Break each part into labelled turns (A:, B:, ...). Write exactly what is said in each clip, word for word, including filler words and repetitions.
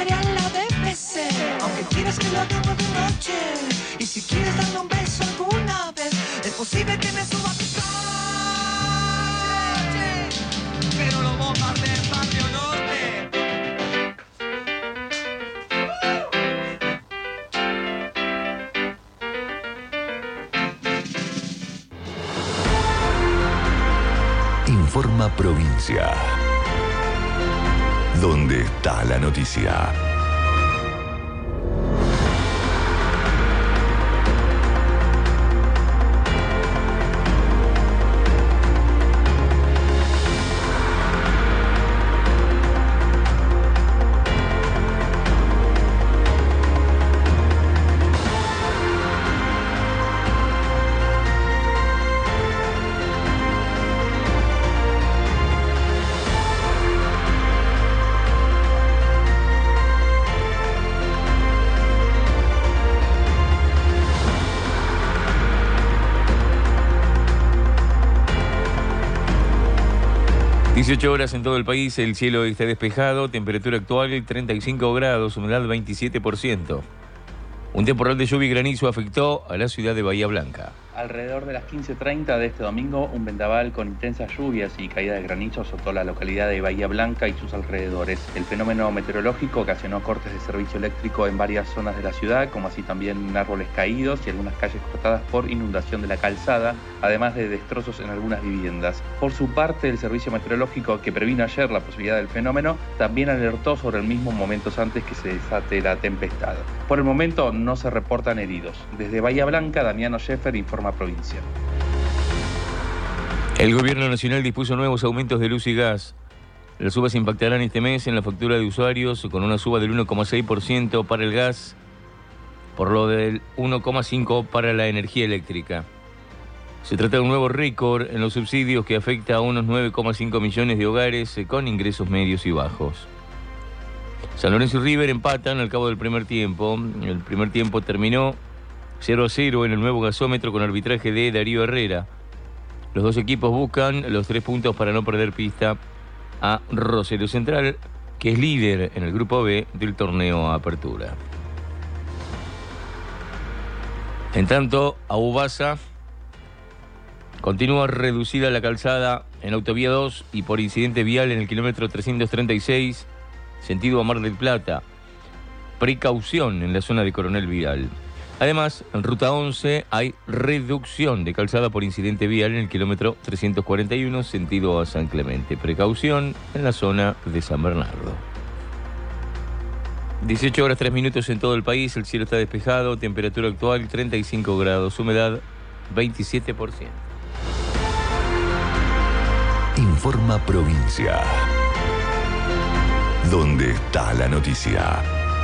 A: llamaré a la B B C. Aunque quieras que lo hagamos de noche, y si quieres darme un beso alguna vez, es posible que me suba a tu coche, pero lo bombardee en Barrio Norte.
B: Informa Provincia. ¿Dónde está la noticia?
C: dieciocho horas en todo el país, el cielo está despejado, temperatura actual treinta y cinco grados, humedad veintisiete por ciento. Un temporal de lluvia y granizo afectó a la ciudad de Bahía Blanca.
D: Alrededor de las quince treinta de este domingo, un vendaval con intensas lluvias y caída de granizo azotó la localidad de Bahía Blanca y sus alrededores. El fenómeno meteorológico ocasionó cortes de servicio eléctrico en varias zonas de la ciudad, como así también árboles caídos y algunas calles cortadas por inundación de la calzada, además de destrozos en algunas viviendas. Por su parte, el servicio meteorológico, que previno ayer la posibilidad del fenómeno, también alertó sobre el mismo momentos antes que se desate la tempestad. Por el momento no se reportan heridos. Desde Bahía Blanca, Damiano Scheffer informa Provincia.
C: El gobierno nacional dispuso nuevos aumentos de luz y gas. Las subas impactarán este mes en la factura de usuarios, con una suba del uno coma seis por ciento para el gas, por lo del uno coma cinco por ciento para la energía eléctrica. Se trata de un nuevo récord en los subsidios que afecta a unos nueve coma cinco millones de hogares con ingresos medios y bajos. San Lorenzo y River empatan al cabo del primer tiempo. El primer tiempo terminó cero a cero en el nuevo gasómetro con arbitraje de Darío Herrera. Los dos equipos buscan los tres puntos para no perder pista a Rosario Central, que es líder en el grupo B del torneo Apertura. En tanto, a Ubasa continúa reducida la calzada en Autovía dos y por incidente vial en el kilómetro trescientos treinta y seis, sentido a Mar del Plata. Precaución en la zona de Coronel Vidal. Además, en Ruta once hay reducción de calzada por incidente vial en el kilómetro trescientos cuarenta y uno, sentido a San Clemente. Precaución en la zona de San Bernardo. dieciocho horas tres minutos en todo el país, el cielo está despejado, temperatura actual treinta y cinco grados, humedad veintisiete por ciento.
B: Informa Provincia. ¿Dónde está la noticia?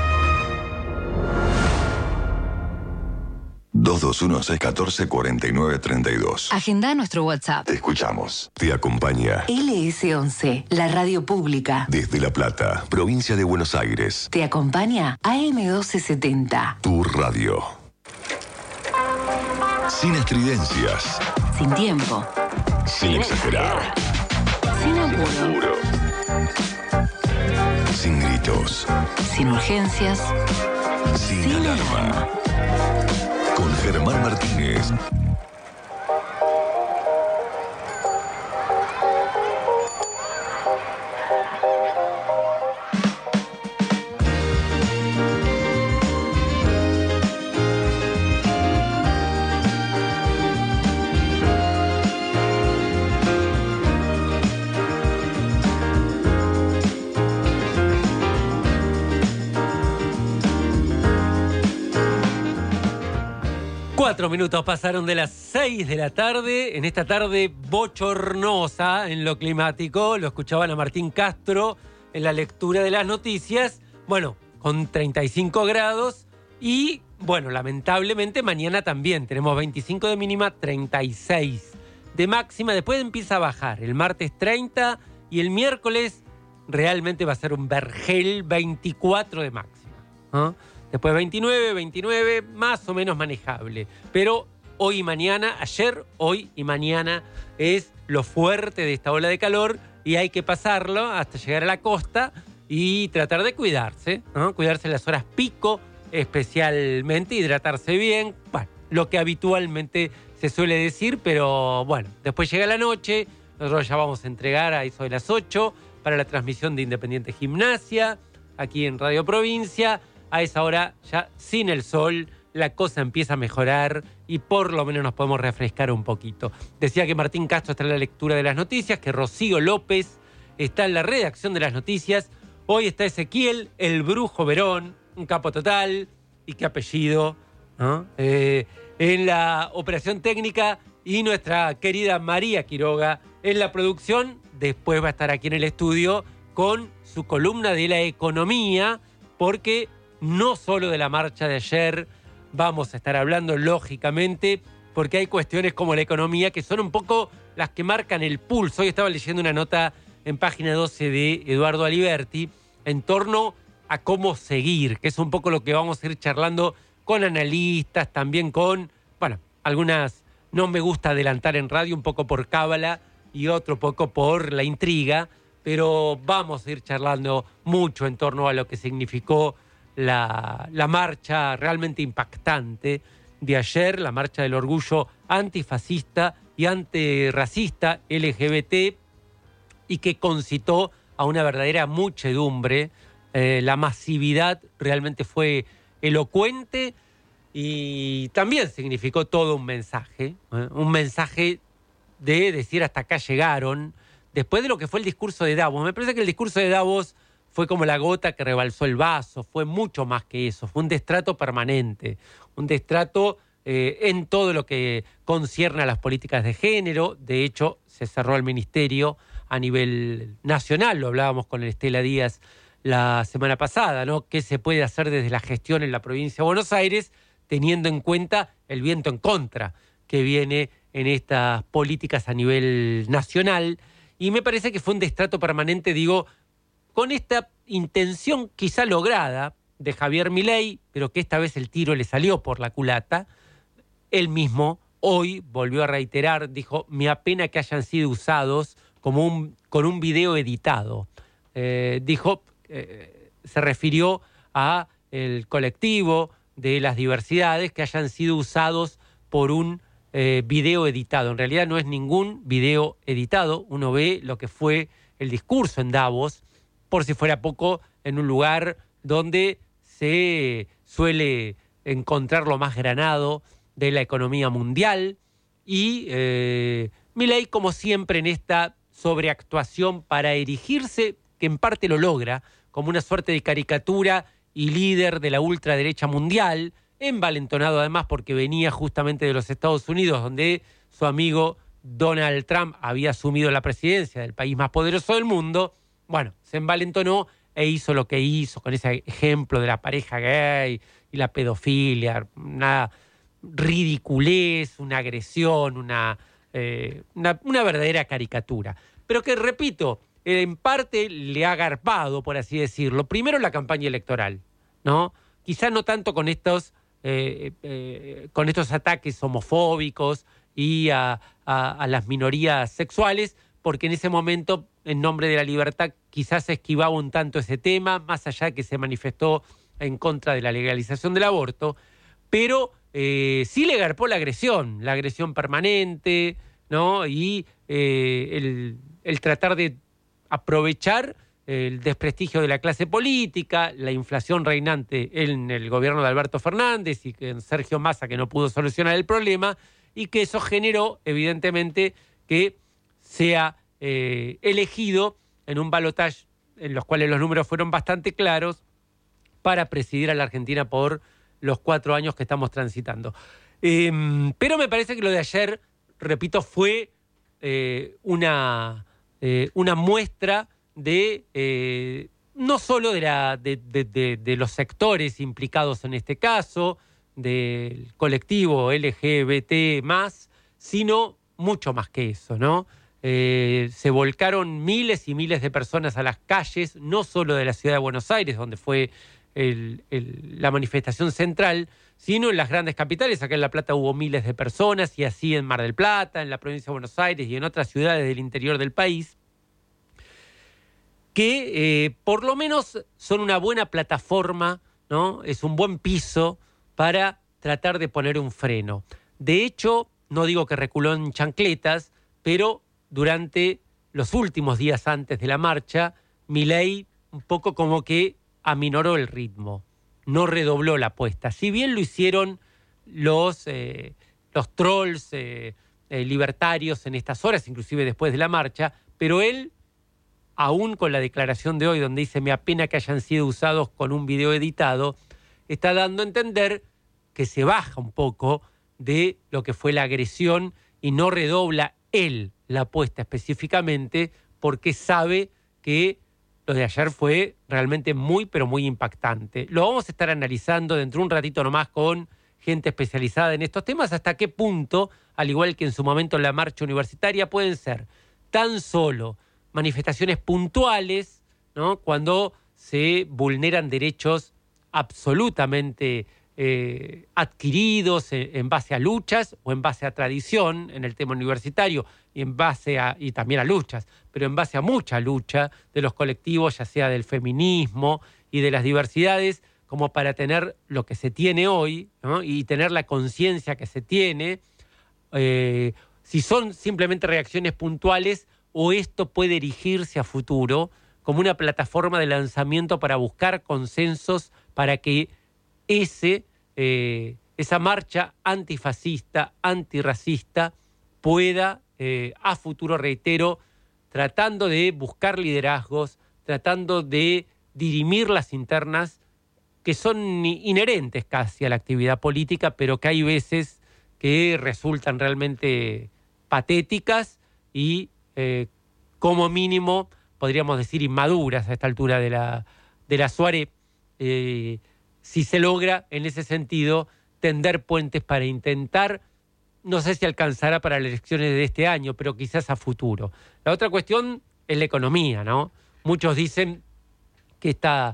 B: dos dos uno seis uno cuatro cuatro nueve tres dos.
E: Agenda nuestro WhatsApp.
B: Te escuchamos. Te acompaña
E: L S once, la radio pública.
B: desde La Plata, provincia de Buenos Aires.
E: Te acompaña A M doce setenta.
B: Tu radio. Sin estridencias.
E: Sin tiempo.
B: Sin exagerar.
E: Sin apuro.
B: Sin gritos.
E: Sin urgencias.
B: Sin,
E: Sin
B: alarma.
E: alarma.
B: Con Germán Martínez.
F: Cuatro minutos pasaron de las seis de la tarde, en esta tarde bochornosa en lo climático. Lo escuchaban a Martín Castro en la lectura de las noticias. Bueno, con treinta y cinco grados y, bueno, lamentablemente mañana también. Tenemos veinticinco de mínima, treinta y seis de máxima. Después empieza a bajar. El martes treinta y el miércoles realmente va a ser un vergel, veinticuatro de máxima, ¿no? Después veintinueve, veintinueve, más o menos manejable. Pero hoy y mañana, ayer, hoy y mañana es lo fuerte de esta ola de calor y hay que pasarlo hasta llegar a la costa y tratar de cuidarse, ¿no? Cuidarse en las horas pico, especialmente hidratarse bien, bueno, lo que habitualmente se suele decir, pero bueno, después llega la noche, nosotros ya vamos a entregar a eso de las ocho para la transmisión de Independiente Gimnasia, aquí en Radio Provincia. A esa hora, ya sin el sol, la cosa empieza a mejorar y por lo menos nos podemos refrescar un poquito. Decía que Martín Castro está en la lectura de las noticias, que Rocío López está en la redacción de las noticias. Hoy está Ezequiel, el Brujo Verón, un capo total, y qué apellido, ¿no? Eh, en la operación técnica, y nuestra querida María Quiroga en la producción. Después va a estar aquí en el estudio con su columna de la economía, porque no solo de la marcha de ayer vamos a estar hablando, lógicamente, porque hay cuestiones como la economía que son un poco las que marcan el pulso. Hoy estaba leyendo una nota en página doce de Eduardo Aliberti en torno a cómo seguir, que es un poco lo que vamos a ir charlando con analistas, también con, bueno, algunas, no me gusta adelantar en radio, un poco por cábala y otro poco por la intriga, pero vamos a ir charlando mucho en torno a lo que significó la, la marcha realmente impactante de ayer, la marcha del orgullo antifascista y antirracista L G B T, y que concitó a una verdadera muchedumbre. Eh, la masividad realmente fue elocuente y también significó todo un mensaje, ¿eh? Un mensaje de decir hasta acá llegaron, después de lo que fue el discurso de Davos. Me parece que el discurso de Davos fue como la gota que rebalsó el vaso, fue mucho más que eso, fue un destrato permanente, un destrato eh, en todo lo que concierne a las políticas de género. De hecho, se cerró el ministerio a nivel nacional, lo hablábamos con Estela Díaz la semana pasada, ¿no? ¿Qué se puede hacer desde la gestión en la provincia de Buenos Aires, teniendo en cuenta el viento en contra que viene en estas políticas a nivel nacional? Y me parece que fue un destrato permanente, digo, con esta intención quizá lograda de Javier Milei, pero que esta vez el tiro le salió por la culata. Él mismo hoy volvió a reiterar, dijo, me apena que hayan sido usados como un, con un video editado. Eh, dijo, eh, se refirió a el colectivo de las diversidades que hayan sido usados por un eh, video editado. En realidad no es ningún video editado. Uno ve lo que fue el discurso en Davos, por si fuera poco, en un lugar donde se suele encontrar lo más granado de la economía mundial. Y eh, Milei, como siempre, en esta sobreactuación para erigirse, que en parte lo logra, como una suerte de caricatura y líder de la ultraderecha mundial, envalentonado además porque venía justamente de los Estados Unidos, donde su amigo Donald Trump había asumido la presidencia del país más poderoso del mundo. Bueno, se envalentonó e hizo lo que hizo con ese ejemplo de la pareja gay y la pedofilia, una ridiculez, una agresión, una, eh, una, una verdadera caricatura. Pero que, repito, en parte le ha garpado, por así decirlo, primero la campaña electoral, ¿no? Quizá no tanto con estos, eh, eh, con estos ataques homofóbicos y a, a, a las minorías sexuales, porque en ese momento, en nombre de la libertad, quizás se esquivaba un tanto ese tema, más allá de que se manifestó en contra de la legalización del aborto, pero eh, sí le garpó la agresión, la agresión permanente, ¿no? Y eh, el, el tratar de aprovechar el desprestigio de la clase política, la inflación reinante en el gobierno de Alberto Fernández y en Sergio Massa, que no pudo solucionar el problema, y que eso generó, evidentemente, que sea eh, elegido en un balotaje en los cuales los números fueron bastante claros para presidir a la Argentina por los cuatro años que estamos transitando. Eh, pero me parece que lo de ayer, repito, fue eh, una, eh, una muestra de eh, no solo de, la, de, de, de, de los sectores implicados en este caso, del colectivo L G B T más, sino mucho más que eso, ¿no? Eh, se volcaron miles y miles de personas a las calles, no solo de la ciudad de Buenos Aires, donde fue el, el, la manifestación central, sino en las grandes capitales. Acá en La Plata hubo miles de personas, y así en Mar del Plata, en la provincia de Buenos Aires y en otras ciudades del interior del país, que eh, por lo menos son una buena plataforma, ¿no? Es un buen piso para tratar de poner un freno. De hecho, no digo que reculó en chancletas, pero durante los últimos días antes de la marcha, Milei un poco como que aminoró el ritmo, no redobló la apuesta. Si bien lo hicieron los, eh, los trolls eh, eh, libertarios en estas horas, inclusive después de la marcha, pero él, aún con la declaración de hoy, donde dice me apena que hayan sido usados con un video editado, está dando a entender que se baja un poco de lo que fue la agresión y no redobla él la apuesta específicamente porque sabe que lo de ayer fue realmente muy, pero muy impactante. Lo vamos a estar analizando dentro de un ratito nomás con gente especializada en estos temas, hasta qué punto, al igual que en su momento en la marcha universitaria, pueden ser tan solo manifestaciones puntuales, ¿no? Cuando se vulneran derechos absolutamente eh, adquiridos en, en base a luchas o en base a tradición en el tema universitario y en base a y también a luchas, pero en base a mucha lucha de los colectivos, ya sea del feminismo y de las diversidades, como para tener lo que se tiene hoy, ¿no? Y tener la conciencia que se tiene, eh, si son simplemente reacciones puntuales o esto puede erigirse a futuro como una plataforma de lanzamiento para buscar consensos para que ese, eh, esa marcha antifascista, antirracista pueda, eh, a futuro, reitero, tratando de buscar liderazgos, tratando de dirimir las internas que son inherentes casi a la actividad política, pero que hay veces que resultan realmente patéticas y Eh, como mínimo, podríamos decir, inmaduras a esta altura de la, de la soirée, eh, si se logra, en ese sentido, tender puentes para intentar, no sé si alcanzará para las elecciones de este año, pero quizás a futuro. La otra cuestión es la economía, ¿no? Muchos dicen que esta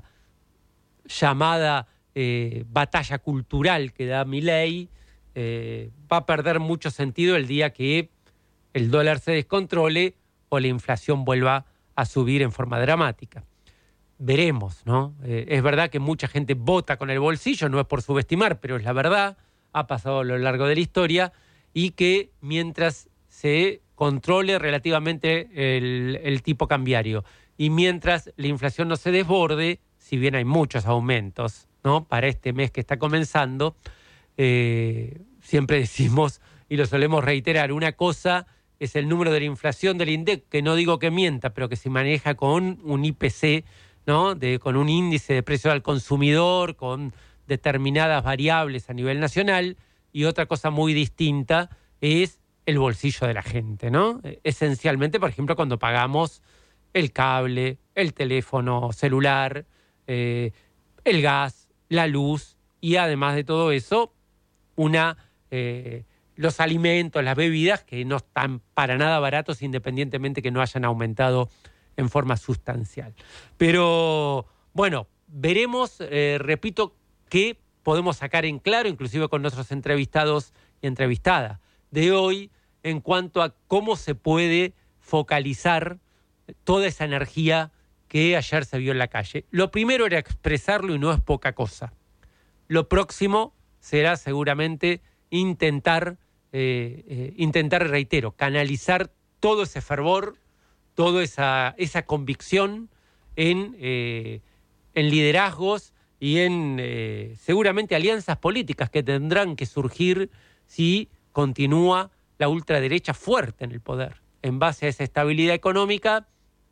F: llamada eh, batalla cultural que da Milei eh, va a perder mucho sentido el día que el dólar se descontrole o la inflación vuelva a subir en forma dramática. Veremos, ¿no? Eh, es verdad que mucha gente vota con el bolsillo, no es por subestimar, pero es la verdad, ha pasado a lo largo de la historia, y que mientras se controle relativamente el, el tipo cambiario y mientras la inflación no se desborde, si bien hay muchos aumentos, ¿no? Para este mes que está comenzando, eh, siempre decimos y lo solemos reiterar, una cosa es el número de la inflación del INDEC, que no digo que mienta, pero que se maneja con un I P C, ¿no? De, con un índice de precio al consumidor, con determinadas variables a nivel nacional, y otra cosa muy distinta es el bolsillo de la gente, ¿no? Esencialmente, por ejemplo, cuando pagamos el cable, el teléfono celular, eh, el gas, la luz, y además de todo eso, una... Eh, los alimentos, las bebidas, que no están para nada baratos independientemente que no hayan aumentado en forma sustancial. Pero, bueno, veremos, eh, repito, qué podemos sacar en claro, inclusive con nuestros entrevistados y entrevistadas de hoy, en cuanto a cómo se puede focalizar toda esa energía que ayer se vio en la calle. Lo primero era expresarlo y no es poca cosa. Lo próximo será seguramente intentar, eh, eh, intentar, reitero, canalizar todo ese fervor, toda esa, esa convicción en, eh, en liderazgos y en eh, seguramente alianzas políticas que tendrán que surgir si continúa la ultraderecha fuerte en el poder. En base a esa estabilidad económica,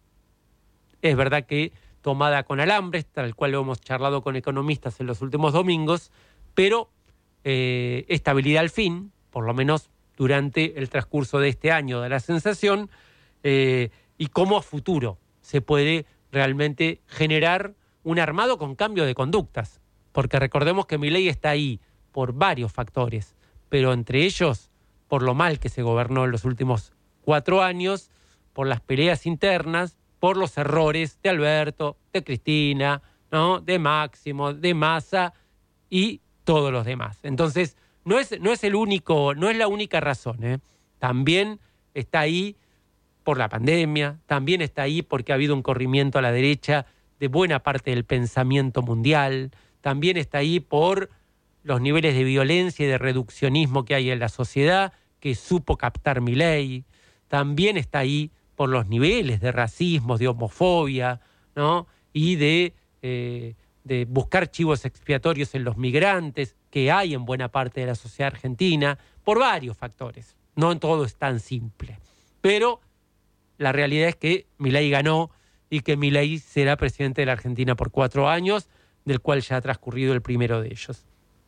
F: es verdad que tomada con alambres, tal cual lo hemos charlado con economistas en los últimos domingos, pero eh, estabilidad al fin, por lo menos durante el transcurso de este año, da la sensación, eh, y cómo a futuro se puede realmente generar un armado con cambio de conductas, porque recordemos que Milei está ahí por varios factores, pero entre ellos por lo mal que se gobernó en los últimos cuatro años, por las peleas internas, por los errores de Alberto, de Cristina, ¿no? De Máximo, de Massa y todos los demás. Entonces, no es, no es el único, no es la única razón, ¿eh? También está ahí por la pandemia, también está ahí porque ha habido un corrimiento a la derecha de buena parte del pensamiento mundial, también está ahí por los niveles de violencia y de reduccionismo que hay en la sociedad, que supo captar Milei, también está ahí por los niveles de racismo, de homofobia, ¿no? Y de, eh, de buscar chivos expiatorios en los migrantes, que hay en buena parte de la sociedad argentina, por varios factores. No en todo es tan simple. Pero la realidad es que Milei ganó y que Milei será presidente de la Argentina por cuatro años, del cual ya ha transcurrido el primero de ellos.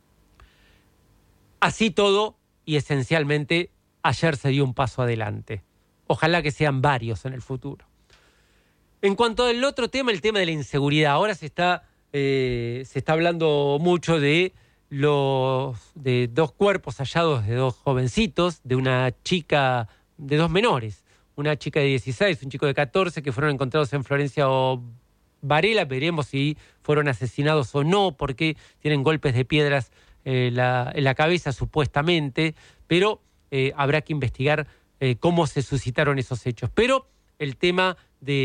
F: Así todo, y esencialmente, ayer se dio un paso adelante. Ojalá que sean varios en el futuro. En cuanto al otro tema, el tema de la inseguridad, ahora se está, eh, se está hablando mucho de los de dos cuerpos hallados de dos jovencitos, de una chica, de dos menores, una chica de dieciséis, un chico de catorce, que fueron encontrados en Florencia o Varela. Veremos si fueron asesinados o no, porque tienen golpes de piedras eh, la, en la cabeza supuestamente, pero eh, habrá que investigar eh, cómo se suscitaron esos hechos. Pero el tema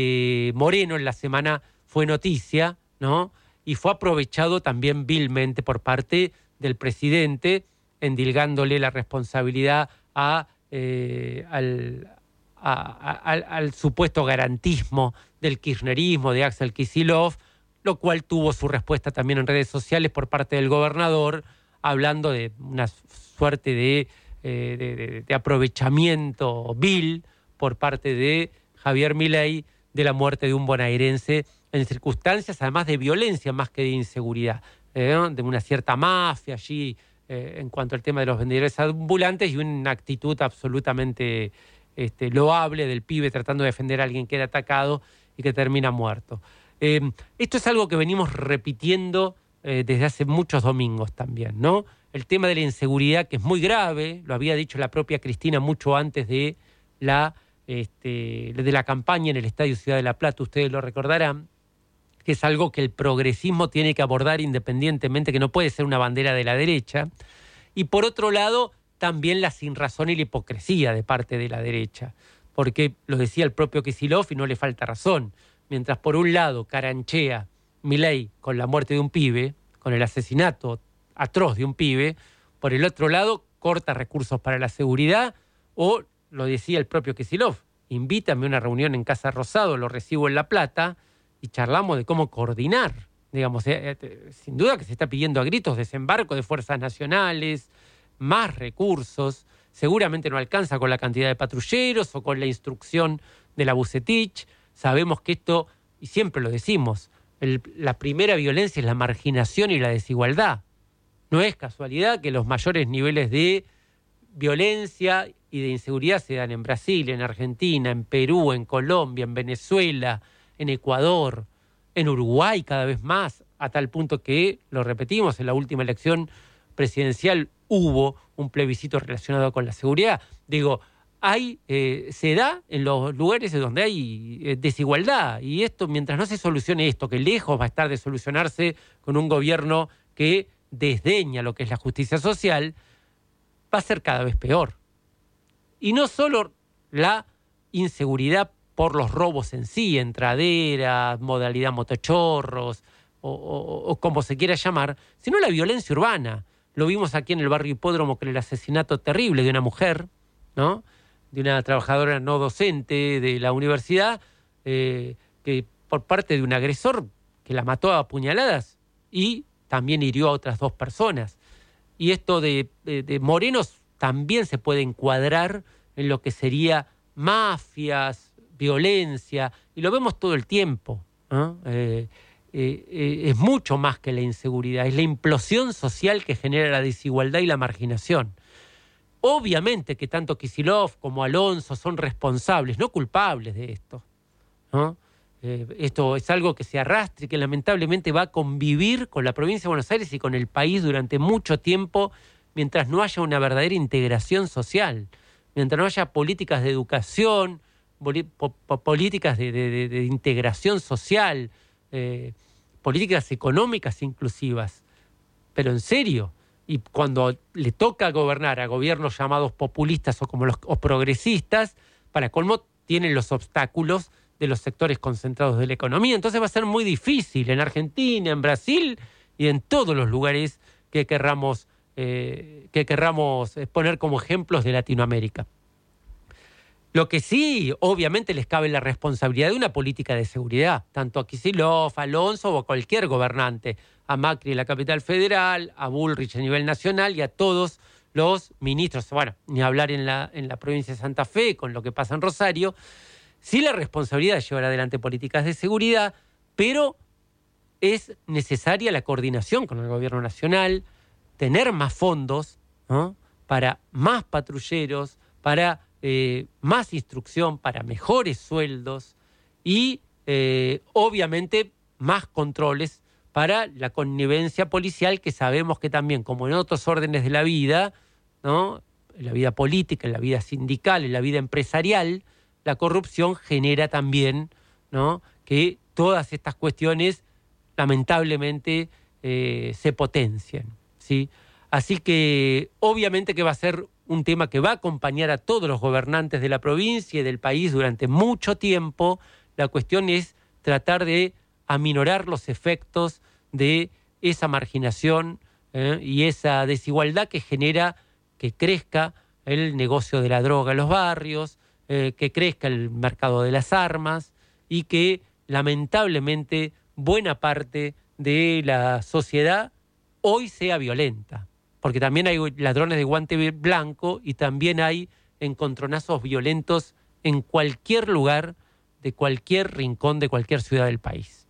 F: de Moreno en la semana fue noticia, ¿no? Y fue aprovechado también vilmente por parte del presidente, endilgándole la responsabilidad a, eh, al, a, a, al, al supuesto garantismo del kirchnerismo, de Axel Kicillof, lo cual tuvo su respuesta también en redes sociales por parte del gobernador, hablando de una suerte de, eh, de, de, de aprovechamiento vil por parte de Javier Milei de la muerte de un bonaerense en circunstancias además de violencia más que de inseguridad, eh, ¿no? De una cierta mafia allí eh, en cuanto al tema de los vendedores ambulantes y una actitud absolutamente este, loable del pibe tratando de defender a alguien que era atacado y que termina muerto. Eh, esto es algo que venimos repitiendo eh, desde hace muchos domingos también, ¿no? El tema de la inseguridad, que es muy grave, lo había dicho la propia Cristina mucho antes de la, este, de la campaña en el Estadio Ciudad de la Plata, ustedes lo recordarán, que es algo que el progresismo tiene que abordar independientemente, que no puede ser una bandera de la derecha. Y por otro lado, también la sinrazón y la hipocresía de parte de la derecha, porque lo decía el propio Kicillof y no le falta razón. Mientras por un lado caranchea Milei con la muerte de un pibe, con el asesinato atroz de un pibe, por el otro lado corta recursos para la seguridad, o lo decía el propio Kicillof, invítame a una reunión en Casa Rosado, lo recibo en La Plata y charlamos de cómo coordinar. Digamos, eh, eh, sin duda que se está pidiendo a gritos desembarco de fuerzas nacionales, más recursos, seguramente no alcanza con la cantidad de patrulleros o con la instrucción de la Bucetich. Sabemos que esto, y siempre lo decimos, el, la primera violencia es la marginación y la desigualdad. No es casualidad que los mayores niveles de violencia y de inseguridad se dan en Brasil, en Argentina, en Perú, en Colombia, en Venezuela, en Ecuador, en Uruguay cada vez más, a tal punto que, lo repetimos, en la última elección presidencial hubo un plebiscito relacionado con la seguridad. Digo, hay, eh, se da en los lugares donde hay eh, desigualdad, y esto, mientras no se solucione esto, que lejos va a estar de solucionarse con un gobierno que desdeña lo que es la justicia social, va a ser cada vez peor. Y no solo la inseguridad por los robos en sí, entraderas, modalidad motochorros, o, o, o como se quiera llamar, sino la violencia urbana. Lo vimos aquí en el barrio Hipódromo con el asesinato terrible de una mujer, ¿no? De una trabajadora no docente de la universidad, eh, que por parte de un agresor que la mató a puñaladas y también hirió a otras dos personas. Y esto de, de, de Morenos también se puede encuadrar en lo que sería mafias, violencia, y lo vemos todo el tiempo, ¿no? Eh, eh, eh, es mucho más que la inseguridad, es la implosión social que genera la desigualdad y la marginación. Obviamente que tanto Kicillof como Alonso son responsables, no culpables de esto, ¿no? Eh, esto es algo que se arrastra y que lamentablemente va a convivir con la provincia de Buenos Aires y con el país durante mucho tiempo, mientras no haya una verdadera integración social, mientras no haya políticas de educación, po po políticas de, de, de integración social, eh, políticas económicas inclusivas. Pero en serio, y cuando le toca gobernar a gobiernos llamados populistas o como los o progresistas, para colmo tienen los obstáculos de los sectores concentrados de la economía. Entonces va a ser muy difícil en Argentina, en Brasil y en todos los lugares que querramos, eh, que querramos poner como ejemplos de Latinoamérica. Lo que sí, obviamente, les cabe la responsabilidad de una política de seguridad, tanto a Kicillof, a Alonso o a cualquier gobernante, a Macri en la capital federal, a Bullrich a nivel nacional y a todos los ministros, bueno, ni hablar en la, en la provincia de Santa Fe con lo que pasa en Rosario. Sí, la responsabilidad de llevar adelante políticas de seguridad, pero es necesaria la coordinación con el gobierno nacional, tener más fondos, ¿no?, para más patrulleros, para eh, más instrucción, para mejores sueldos y eh, obviamente más controles para la connivencia policial, que sabemos que también, como en otros órdenes de la vida, ¿no?, en la vida política, en la vida sindical, en la vida empresarial, la corrupción genera también, ¿no?, que todas estas cuestiones lamentablemente eh, se potencian, ¿sí? Así que obviamente que va a ser un tema que va a acompañar a todos los gobernantes de la provincia y del país durante mucho tiempo. La cuestión es tratar de aminorar los efectos de esa marginación eh, y esa desigualdad que genera que crezca el negocio de la droga en los barrios, eh, que crezca el mercado de las armas y que lamentablemente buena parte de la sociedad hoy sea violenta. Porque también hay ladrones de guante blanco y también hay encontronazos violentos en cualquier lugar, de cualquier rincón, de cualquier ciudad del país.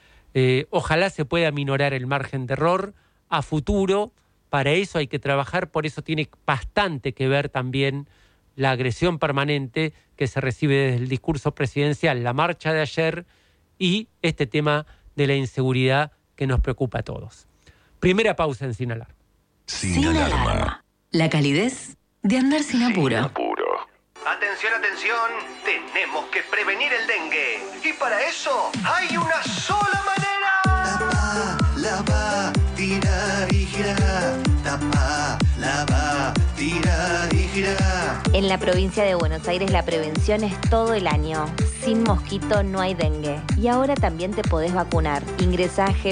F: Eh, ojalá se pueda aminorar el margen de error a futuro. Para eso hay que trabajar, por eso tiene bastante que ver también la agresión permanente que se recibe desde el discurso presidencial, la marcha de ayer y este tema de la inseguridad que nos preocupa a todos. Primera pausa en Sin Alarma.
B: Sin,
E: Sin
B: alarma.
E: alarma. La calidez de andar sin apuro.
B: Apuro.
A: Atención, atención, tenemos que prevenir el dengue. Y para eso hay una sola manera. Tapa, lava, tira y gira. Tapa, lava, tira y gira.
G: En la provincia de Buenos Aires la prevención es todo el año. Sin mosquito no hay dengue. Y ahora también te podés vacunar. Ingresá a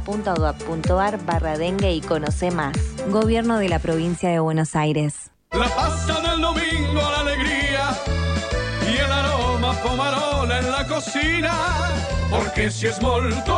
G: gba.gov.ar barra dengue y conocé más. Gobierno de la provincia de Buenos Aires.
H: La pasta del domingo, la alegría y el aroma pomarola en la cocina. Porque si es molto,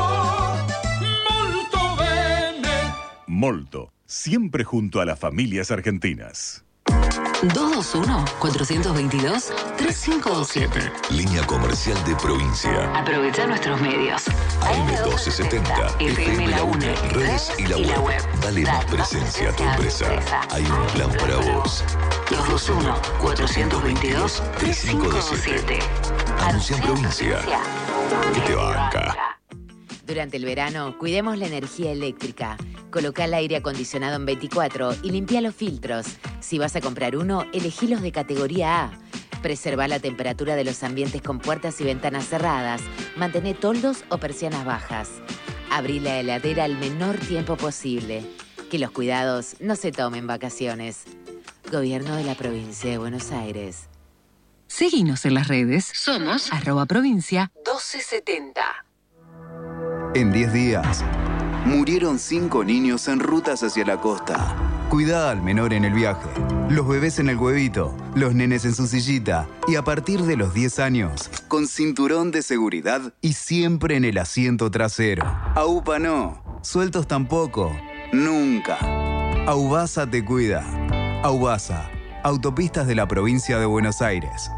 H: molto bene.
I: Molto, siempre junto a las familias argentinas.
E: dos dos uno, cuatro dos dos, tres cinco dos siete.
B: Línea comercial de provincia.
E: Aprovecha nuestros medios.
B: A M doce setenta, F M La UNE, redes y la web. Dale más presencia a tu empresa. Hay un plan para vos.
E: dos dos uno, cuatro dos dos, tres cinco dos siete.
B: Anuncia en provincia. Que te banca.
J: Durante el verano, cuidemos la energía eléctrica. Coloca el aire acondicionado en veinticuatro y limpia los filtros. Si vas a comprar uno, elegí los de categoría A. Preserva la temperatura de los ambientes con puertas y ventanas cerradas. Mantén toldos o persianas bajas. Abrí la heladera el menor tiempo posible. Que los cuidados no se tomen vacaciones. Gobierno de la provincia de Buenos Aires.
E: Seguinos en las redes. Somos arroba provincia doce setenta.
K: En diez días, murieron cinco niños en rutas hacia la costa. Cuidá al menor en el viaje, los bebés en el huevito, los nenes en su sillita y a partir de los diez años, con cinturón de seguridad y siempre en el asiento trasero. AUPA no, sueltos tampoco, nunca. Aubasa te cuida. Aubasa, autopistas de la provincia de Buenos Aires.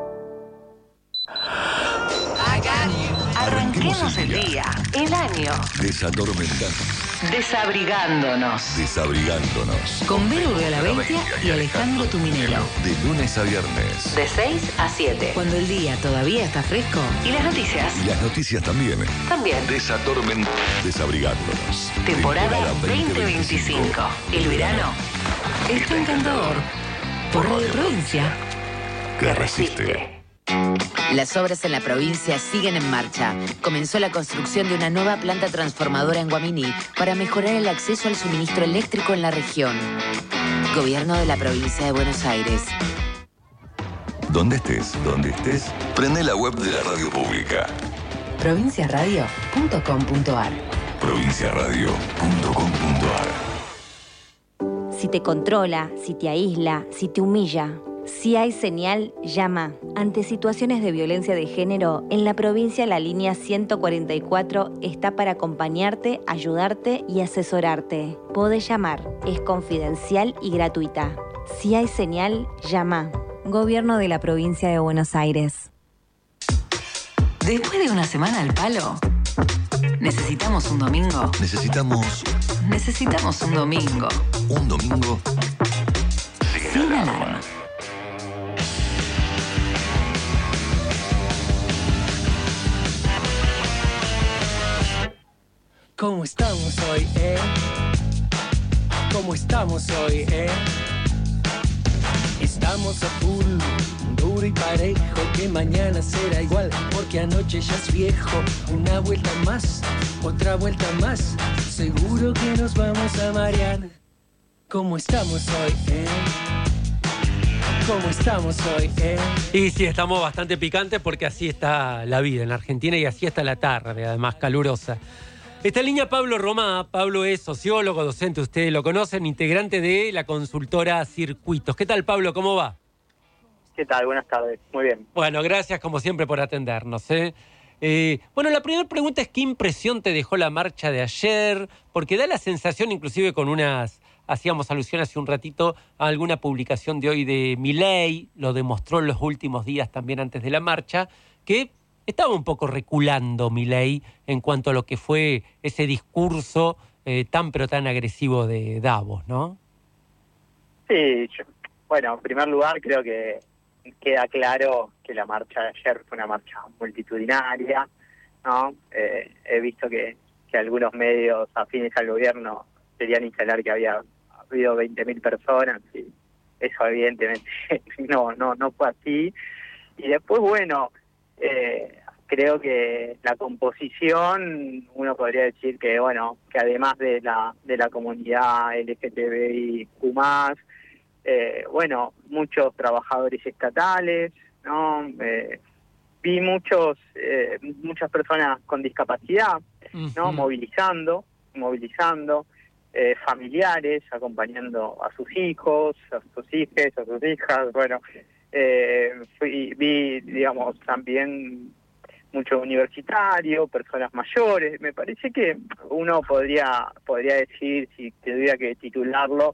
E: Arranquemos el día, el año,
B: Desatormentando.
E: desabrigándonos.
B: Desabrigándonos.
E: Con Vero Urreolaveitia y Alejandro Tuminelo.
B: De lunes a viernes.
E: De seis a siete. Cuando el día todavía está fresco. Y las noticias.
B: Y las noticias también.
E: También.
B: Desatormentando. Desabrigándonos.
E: Temporada veinte veinticinco. El verano está encantador. Por Radio Provincia.
B: Que resiste.
J: Las obras en la provincia siguen en marcha. Comenzó la construcción de una nueva planta transformadora en Guaminí para mejorar el acceso al suministro eléctrico en la región. Gobierno de la provincia de Buenos Aires.
B: Donde estés, donde estés, prende la web de la radio pública.
E: provincia radio punto com punto ar.
B: provincia radio punto com punto ar.
G: Si te controla, si te aísla, si te humilla, si hay señal, llama. Ante situaciones de violencia de género, en la provincia la línea ciento cuarenta y cuatro está para acompañarte, ayudarte y asesorarte. Podés llamar, es confidencial y gratuita. Si hay señal, llama. Gobierno de la Provincia de Buenos Aires.
E: Después de una semana al palo, ¿necesitamos un domingo?
B: Necesitamos
E: Necesitamos un domingo.
B: un domingo sin,
E: Sin
B: alarma.
E: alarma.
L: ¿Cómo estamos hoy, eh? ¿Cómo estamos hoy, eh? Estamos a full, duro y parejo, que mañana será igual, porque anoche ya es viejo. Una vuelta más, otra vuelta más, seguro que nos vamos a marear. ¿Cómo estamos hoy, eh? ¿Cómo estamos hoy, eh?
F: Y sí, estamos bastante picantes porque así está la vida en Argentina y así está la tarde, además calurosa. Está en línea Pablo Romá. Pablo es sociólogo, docente, ustedes lo conocen, integrante de la consultora Circuitos. ¿Qué tal, Pablo? ¿Cómo va?
M: ¿Qué tal? Buenas tardes. Muy bien.
F: Bueno, gracias como siempre por atendernos, ¿eh? Eh, bueno, la primera pregunta es ¿qué impresión te dejó la marcha de ayer? Porque da la sensación, inclusive con unas, hacíamos alusión hace un ratito a alguna publicación de hoy de Milei, lo demostró en los últimos días también antes de la marcha, que estaba un poco reculando Milei en cuanto a lo que fue ese discurso eh, tan pero tan agresivo de Davos, ¿no?
M: Sí, yo, bueno, en primer lugar creo que queda claro que la marcha de ayer fue una marcha multitudinaria, ¿no? Eh, he visto que, que algunos medios afines al gobierno querían instalar que había habido veinte mil personas y eso evidentemente no, no, no fue así. Y después, bueno, eh, creo que la composición, uno podría decir que, bueno, que además de la de la comunidad L G T B I Q más, eh, bueno, muchos trabajadores estatales, ¿no? Eh, vi muchos eh, muchas personas con discapacidad, ¿no? Uh-huh. Movilizando, movilizando, eh, familiares acompañando a sus hijos, a sus hijas, a sus hijas, bueno. Eh, fui, vi, digamos, también mucho universitario, personas mayores. Me parece que uno podría podría decir, si tuviera que titularlo,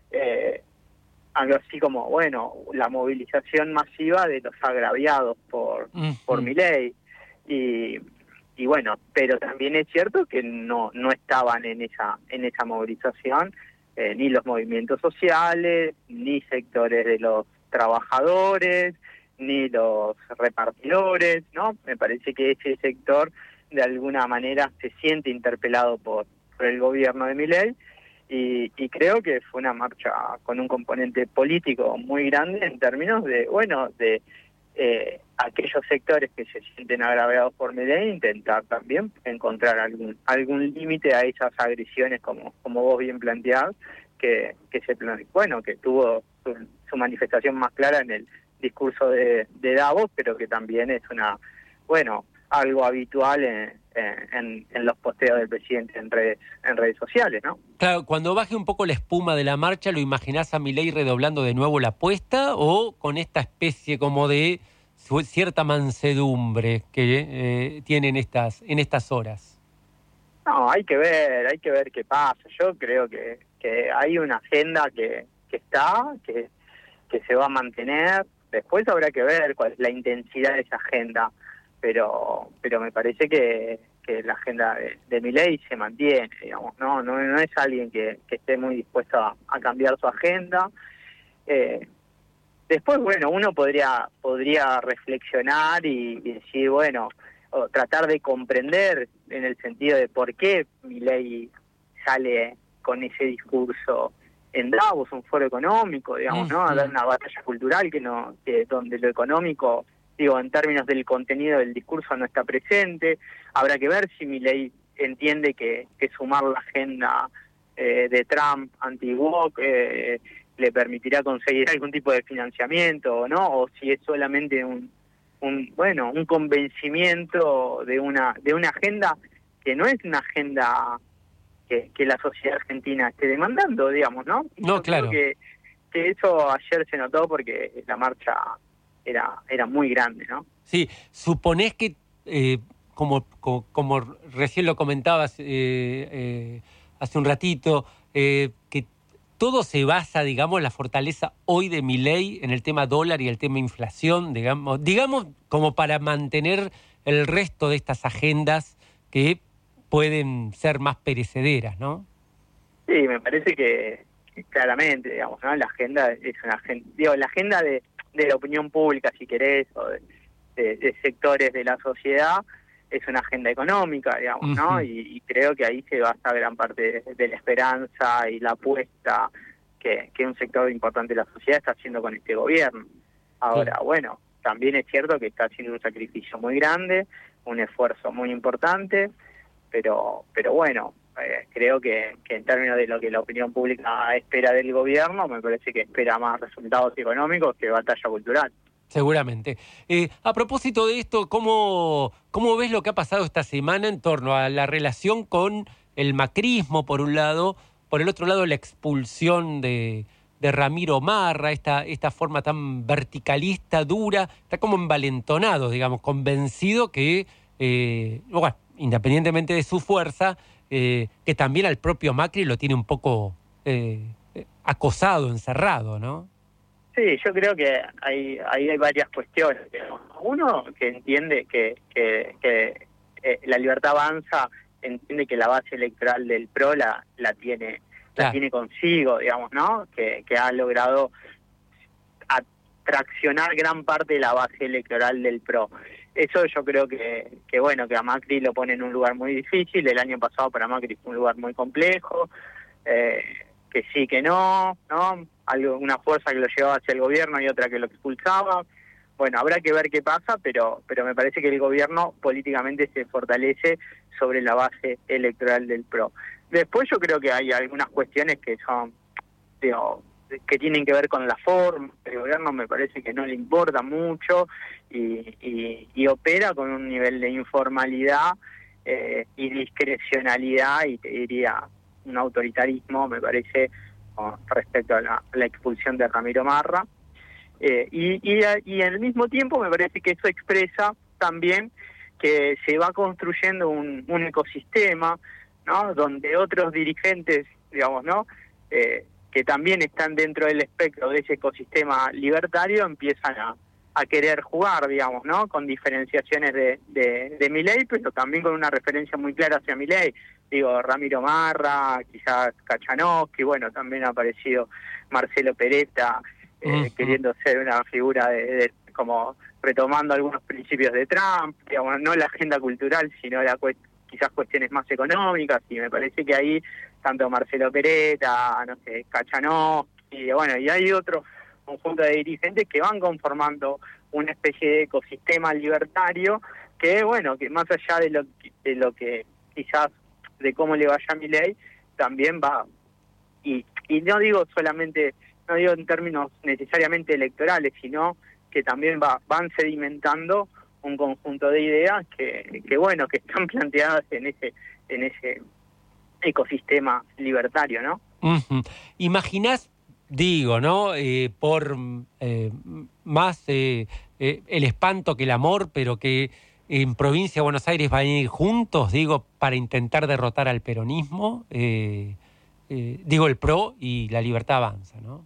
M: eh, algo así como, bueno, la movilización masiva de los agraviados por, uh-huh. por Milei. Y, y bueno, pero también es cierto que no no estaban en esa en esa movilización eh, ni los movimientos sociales, ni sectores de los trabajadores, ni los repartidores, ¿no? Me parece que ese sector de alguna manera se siente interpelado por, por el gobierno de Milei y, y creo que fue una marcha con un componente político muy grande en términos de, bueno, de eh, aquellos sectores que se sienten agraviados por Milei, intentar también encontrar algún algún límite a esas agresiones, como como vos bien planteás, que que se bueno que tuvo su, su manifestación más clara en el discurso de, de Davos, pero que también es una bueno algo habitual en, en, en los posteos del presidente en redes en redes sociales, ¿no?
F: Claro, cuando baje un poco la espuma de la marcha, ¿lo imaginás a Milei redoblando de nuevo la apuesta o con esta especie como de cierta mansedumbre que eh, tienen estas en estas horas?
M: No, hay que ver, hay que ver qué pasa. Yo creo que, que hay una agenda que, que está, que, que se va a mantener. Después habrá que ver cuál es la intensidad de esa agenda, pero pero me parece que, que la agenda de, de Milei se mantiene, digamos, no no, no es alguien que, que esté muy dispuesto a, a cambiar su agenda. Eh, después, bueno, uno podría podría reflexionar y, y decir, bueno, o tratar de comprender en el sentido de por qué Milei sale con ese discurso en Davos, un foro económico, digamos, ¿no? A dar una batalla cultural que no, que donde lo económico, digo, en términos del contenido del discurso no está presente. Habrá que ver si Milei entiende que, que sumar la agenda eh, de Trump anti-woke, eh, le permitirá conseguir algún tipo de financiamiento o no, o si es solamente un, un bueno, un convencimiento de una de una agenda que no es una agenda que, que la sociedad argentina esté demandando, digamos, ¿no? Y
F: no,
M: yo
F: claro.
M: creo que, que eso ayer se notó porque la marcha era era muy grande, ¿no?
F: Sí, suponés que, eh, como, como, como recién lo comentabas eh, eh, hace un ratito, eh, que todo se basa, digamos, la fortaleza hoy de Milei en el tema dólar y el tema inflación, digamos, digamos como para mantener el resto de estas agendas que pueden ser más perecederas, ¿no?
M: Sí, me parece que, que claramente, digamos, ¿no? La agenda es una agenda, digo, la agenda de, de la opinión pública, si querés, o de, de, de sectores de la sociedad, es una agenda económica, digamos, ¿no? Uh-huh. Y, y creo que ahí se basa gran parte de, de la esperanza y la apuesta que, que un sector importante de la sociedad está haciendo con este gobierno. Ahora, sí. bueno, también es cierto que está haciendo un sacrificio muy grande, un esfuerzo muy importante, pero pero bueno, eh, creo que, que en términos de lo que la opinión pública espera del gobierno, me parece que espera más resultados económicos que batalla cultural.
F: Seguramente. Eh, a propósito de esto, ¿cómo, ¿cómo ves lo que ha pasado esta semana en torno a la relación con el macrismo, por un lado, por el otro lado la expulsión de, de Ramiro Marra, esta, esta forma tan verticalista, dura, está como envalentonado, digamos, convencido que, eh, bueno, independientemente de su fuerza, eh, que también al propio Macri lo tiene un poco eh, acosado, encerrado, ¿no?
M: Sí, yo creo que hay, ahí hay varias cuestiones. Uno que entiende que, que, que eh, la Libertad Avanza entiende que la base electoral del P R O la, la tiene claro. la tiene consigo, digamos, ¿no? Que, que ha logrado atraccionar gran parte de la base electoral del P R O. Eso yo creo que, que, bueno, que a Macri lo pone en un lugar muy difícil. El año pasado para Macri fue un lugar muy complejo. Eh, que sí, que no, ¿no? Algo, una fuerza que lo llevaba hacia el gobierno y otra que lo expulsaba. Bueno, habrá que ver qué pasa, pero pero me parece que el gobierno políticamente se fortalece sobre la base electoral del P R O. Después yo creo que hay algunas cuestiones que son, digo, que tienen que ver con la forma. El gobierno me parece que no le importa mucho y, y, y opera con un nivel de informalidad eh, y discrecionalidad y te diría un autoritarismo, me parece, respecto a la, a la expulsión de Ramiro Marra. Eh, y, y, y al mismo tiempo me parece que eso expresa también que se va construyendo un, un ecosistema, ¿no? Donde otros dirigentes, digamos, ¿no? Eh, que también están dentro del espectro de ese ecosistema libertario empiezan a, a querer jugar, digamos, ¿no? Con diferenciaciones de, de, de Milei, pero también con una referencia muy clara hacia Milei. Digo, Ramiro Marra, quizás Kachanowski, bueno, también ha aparecido Marcelo Peretta, eh, uh-huh. queriendo ser una figura de, de como retomando algunos principios de Trump, digamos, no la agenda cultural, sino la cuest- quizás cuestiones más económicas, y me parece que ahí tanto Marcelo Peretta, no sé, Kachanowski, bueno, y hay otro conjunto de dirigentes que van conformando una especie de ecosistema libertario que, bueno, que más allá de lo que, de lo que quizás de cómo le vaya a Milei, también va, y, y no digo solamente, no digo en términos necesariamente electorales, sino que también va van sedimentando un conjunto de ideas que, que bueno, que están planteadas en ese en ese ecosistema libertario, ¿no?
F: Uh-huh. ¿Imaginás, digo, ¿no? Eh, por eh, más eh, eh, el espanto que el amor, pero que en provincia de Buenos Aires van a ir juntos, digo, para intentar derrotar al peronismo, eh, eh, digo, el P R O y la Libertad Avanza, ¿no?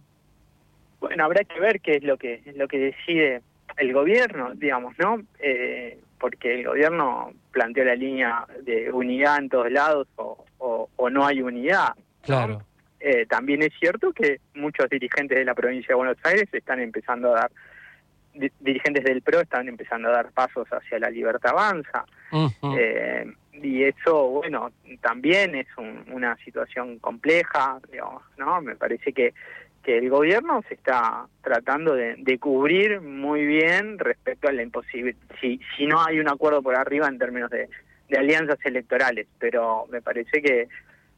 M: Bueno, habrá que ver qué es lo que es lo que decide el gobierno, digamos, ¿no? Eh, porque el gobierno planteó la línea de unidad en todos lados o, o, o no hay unidad, ¿no?
F: Claro.
M: Eh, también es cierto que muchos dirigentes de la provincia de Buenos Aires están empezando a dar dirigentes del P R O están empezando a dar pasos hacia la Libertad Avanza. Uh-huh. Eh, y eso, bueno, también es un, una situación compleja, digamos, ¿no? Me parece que, que el gobierno se está tratando de, de cubrir muy bien respecto a la imposibilidad, si, si no hay un acuerdo por arriba en términos de, de alianzas electorales, pero me parece que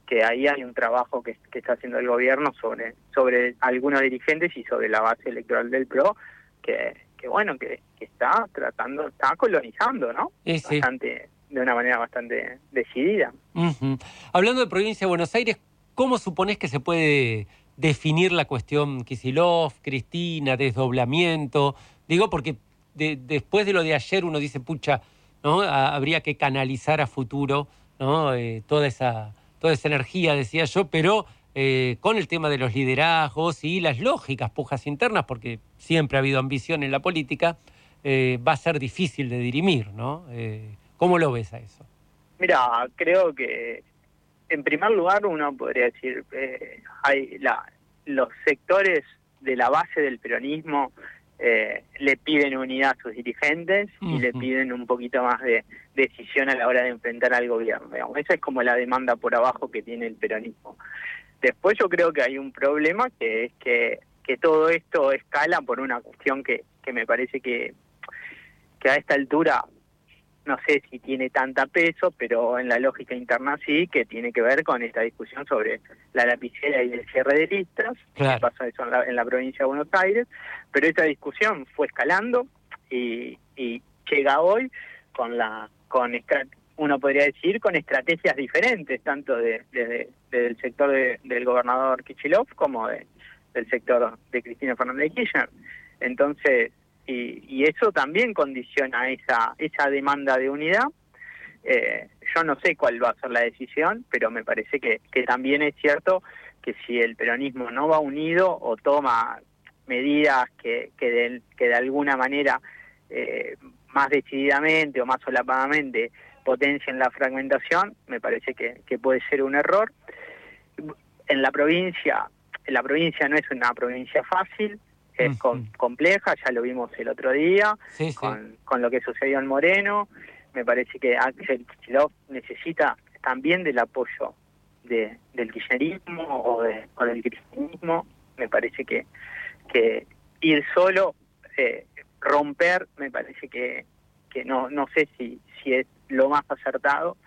M: que ahí hay un trabajo que, que está haciendo el gobierno sobre sobre algunos dirigentes y sobre la base electoral del P R O, que, que bueno, que, que está tratando, está colonizando, ¿no?
F: Sí, sí.
M: Bastante, de una manera bastante decidida.
F: Uh-huh. Hablando de provincia de Buenos Aires, ¿cómo suponés que se puede definir la cuestión Kicillof, Cristina, desdoblamiento? Digo, porque de, después de lo de ayer uno dice, pucha, ¿no? A, habría que canalizar a futuro, ¿no? Eh, toda esa toda esa energía, decía yo, pero eh, con el tema de los liderazgos y las lógicas pujas internas, porque siempre ha habido ambición en la política, eh, va a ser difícil de dirimir, ¿no? Eh, ¿Cómo lo ves a eso?
M: Mira, creo que en primer lugar uno podría decir, eh, hay la, los sectores de la base del peronismo eh, le piden unidad a sus dirigentes y uh-huh. le piden un poquito más de decisión a la hora de enfrentar al gobierno. Digamos. Esa es como la demanda por abajo que tiene el peronismo. Después yo creo que hay un problema que es que, que todo esto escala por una cuestión que, que me parece que, que a esta altura no sé si tiene tanta peso, pero en la lógica interna sí, que tiene que ver con esta discusión sobre la lapicera y el cierre de listas,
F: claro.
M: que pasó eso en la, en la provincia de Buenos Aires, pero esta discusión fue escalando y, y llega hoy con la con uno podría decir con estrategias diferentes, tanto de, de, de, del sector de, del gobernador Kicillof como de, del sector de Cristina Fernández de Kirchner. Entonces, Y, y eso también condiciona esa esa demanda de unidad. Eh, yo no sé cuál va a ser la decisión, pero me parece que, que también es cierto que si el peronismo no va unido o toma medidas que, que, de, que de alguna manera eh, más decididamente o más solapadamente potencien la fragmentación, me parece que, que puede ser un error. En la provincia, la provincia no es una provincia fácil, es uh-huh. con, compleja, ya lo vimos el otro día,
F: sí, sí.
M: Con, con lo que sucedió en Moreno. Me parece que Axel Kicillof necesita también del apoyo de, del kirchnerismo o, de, o del cristianismo. Me parece que, que ir solo, eh, romper, me parece que, que no no sé si, si es lo más acertado,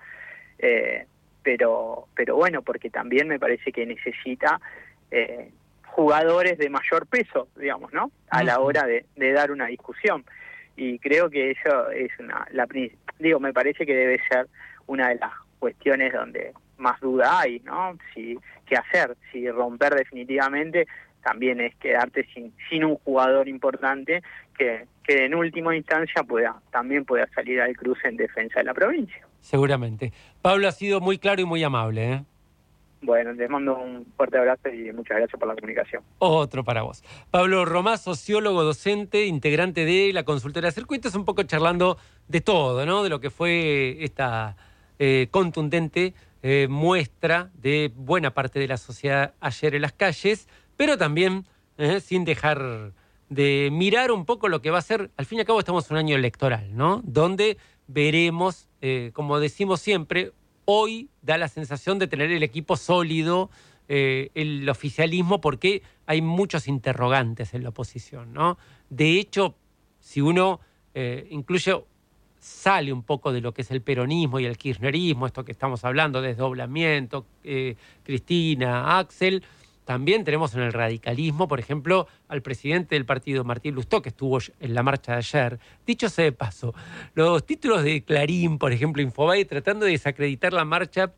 M: eh, pero, pero bueno, porque también me parece que necesita... Eh, jugadores de mayor peso, digamos, ¿no? A la hora de, de dar una discusión. Y creo que eso es una... La, digo, me parece que debe ser una de las cuestiones donde más duda hay, ¿no? Si qué hacer, si romper definitivamente, también es quedarte sin, sin un jugador importante que, que en última instancia pueda también pueda salir al cruce en defensa de la provincia.
F: Seguramente. Pablo ha sido muy claro y muy amable, ¿eh?
M: Bueno, les mando un fuerte abrazo y muchas gracias por la comunicación.
F: Otro para vos. Pablo Romás, sociólogo, docente, integrante de la consultora Circuitos, un poco charlando de todo, ¿no? De lo que fue esta eh, contundente eh, muestra de buena parte de la sociedad ayer en las calles, pero también eh, sin dejar de mirar un poco lo que va a ser. Al fin y al cabo estamos en un año electoral, ¿no? Donde veremos, eh, como decimos siempre, hoy da la sensación de tener el equipo sólido, eh, el oficialismo, porque hay muchos interrogantes en la oposición, ¿no? De hecho, si uno eh, incluye, sale un poco de lo que es el peronismo y el kirchnerismo, esto que estamos hablando, desdoblamiento, eh, Cristina, Axel, también tenemos en el radicalismo, por ejemplo, al presidente del partido, Martín Lustó, que estuvo en la marcha de ayer. Dicho sea de paso, los títulos de Clarín, por ejemplo, Infobae, tratando de desacreditar la marcha,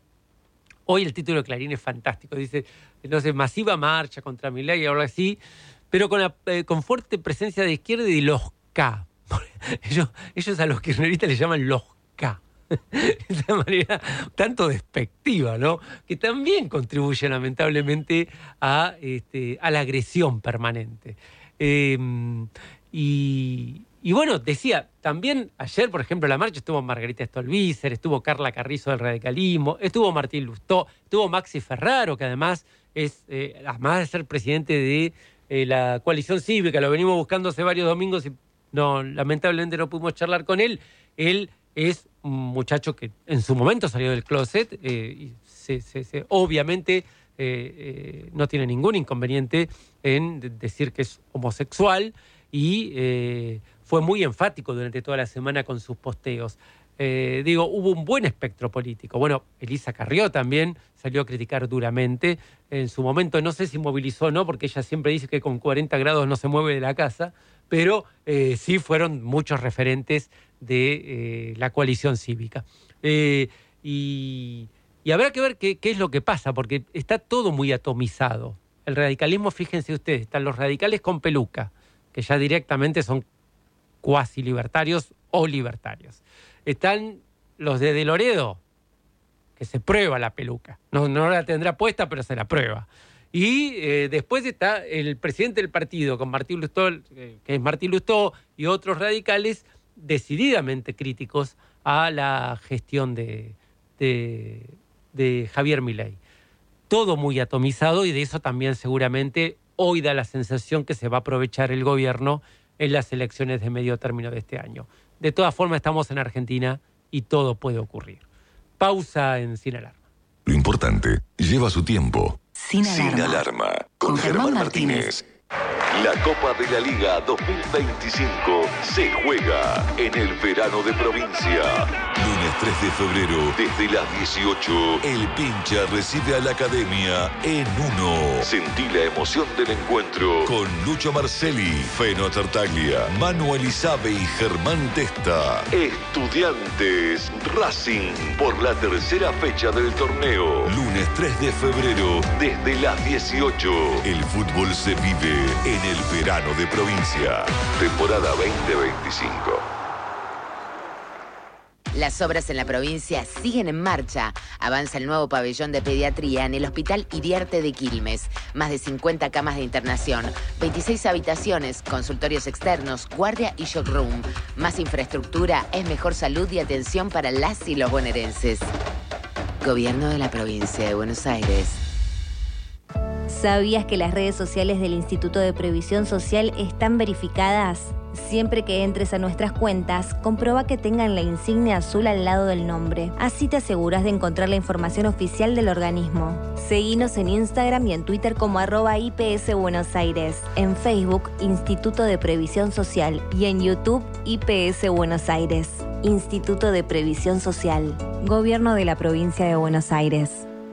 F: hoy el título de Clarín es fantástico, dice, no sé, masiva marcha contra Milei y ahora sí, pero con, la, eh, con fuerte presencia de izquierda y de los K. Ellos, ellos a los kirchneristas les llaman los K. De esa manera tanto despectiva, ¿no? Que también contribuye lamentablemente a, este, a la agresión permanente. Eh, y, y bueno, decía, también ayer, por ejemplo, en la marcha estuvo Margarita Stolbizer, estuvo Carla Carrizo del radicalismo, estuvo Martín Lustó, estuvo Maxi Ferraro, que además es, eh, además de ser presidente de eh, la coalición cívica, lo venimos buscando hace varios domingos y no, lamentablemente no pudimos charlar con él. Él es un muchacho que en su momento salió del closet eh, y se, se, se, obviamente eh, eh, no tiene ningún inconveniente en de decir que es homosexual y eh, fue muy enfático durante toda la semana con sus posteos. Eh, digo, hubo un buen espectro político. Bueno, Elisa Carrió también salió a criticar duramente. En su momento no sé si movilizó o no, porque ella siempre dice que con cuarenta grados no se mueve de la casa, pero eh, sí fueron muchos referentes de eh, la coalición cívica. Eh, y, y habrá que ver qué, qué es lo que pasa, porque está todo muy atomizado. El radicalismo, fíjense ustedes, están los radicales con peluca, que ya directamente son cuasi libertarios o libertarios. Están los de De Loredo, que se prueba la peluca. No, no la tendrá puesta, pero se la prueba. Y eh, después está el presidente del partido, con Martín Lustó, eh, que es Martín Lustó, y otros radicales decididamente críticos a la gestión de, de, de Javier Milei. Todo muy atomizado, y de eso también seguramente hoy da la sensación que se va a aprovechar el gobierno en las elecciones de medio término de este año. De todas formas, estamos en Argentina y todo puede ocurrir. Pausa en Sin Alarma.
B: Lo importante lleva su tiempo.
E: Sin Alarma.
B: Sin Alarma. Con,
E: Con
B: Germán,
E: Germán
B: Martínez.
E: Martínez.
B: La Copa de la Liga dos mil veinticinco se juega en el verano de provincia. Lunes tres de febrero, desde las dieciocho, el Pincha recibe a la Academia en uno. Sentí la emoción del encuentro con Lucho Marcelli, Feno Tartaglia, Manu Elizabe y Germán Testa. Estudiantes Racing por la tercera fecha del torneo. Lunes tres de febrero, desde las dieciocho. El fútbol se vive en el verano de provincia. Temporada veinte veinticinco.
J: Las obras en la provincia siguen en marcha. Avanza el nuevo pabellón de pediatría en el Hospital Iriarte de Quilmes. Más de cincuenta camas de internación, veintiséis habitaciones, consultorios externos, guardia y shock room. Más infraestructura es mejor salud y atención para las y los bonaerenses. Gobierno de la provincia de Buenos Aires.
G: ¿Sabías que las redes sociales del Instituto de Previsión Social están verificadas? Siempre que entres a nuestras cuentas, comprueba que tengan la insignia azul al lado del nombre. Así te aseguras de encontrar la información oficial del organismo. Seguinos en Instagram y en Twitter como arroba I P S Buenos Aires, en Facebook Instituto de Previsión Social y en YouTube I P S Buenos Aires. Instituto de Previsión Social, Gobierno de la Provincia de Buenos Aires.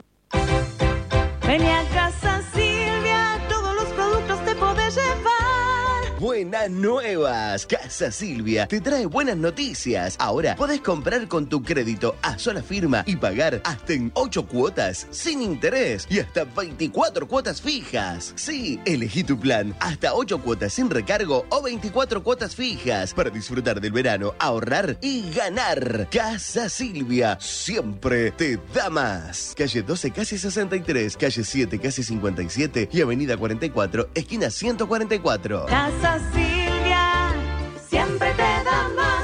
N: Ven a Casa Silvia, todos los productos te podés llevar.
O: Buenas nuevas. Casa Silvia te trae buenas noticias. Ahora podés comprar con tu crédito a sola firma y pagar hasta en ocho cuotas sin interés y hasta veinticuatro cuotas fijas. Sí, elegí tu plan. Hasta ocho cuotas sin recargo o veinticuatro cuotas fijas para disfrutar del verano, ahorrar y ganar. Casa Silvia siempre te da más. Calle doce, casi sesenta y tres, calle siete, casi cincuenta y siete y avenida cuarenta y cuatro, esquina ciento cuarenta y cuatro.
N: Casa Silvia siempre te da más.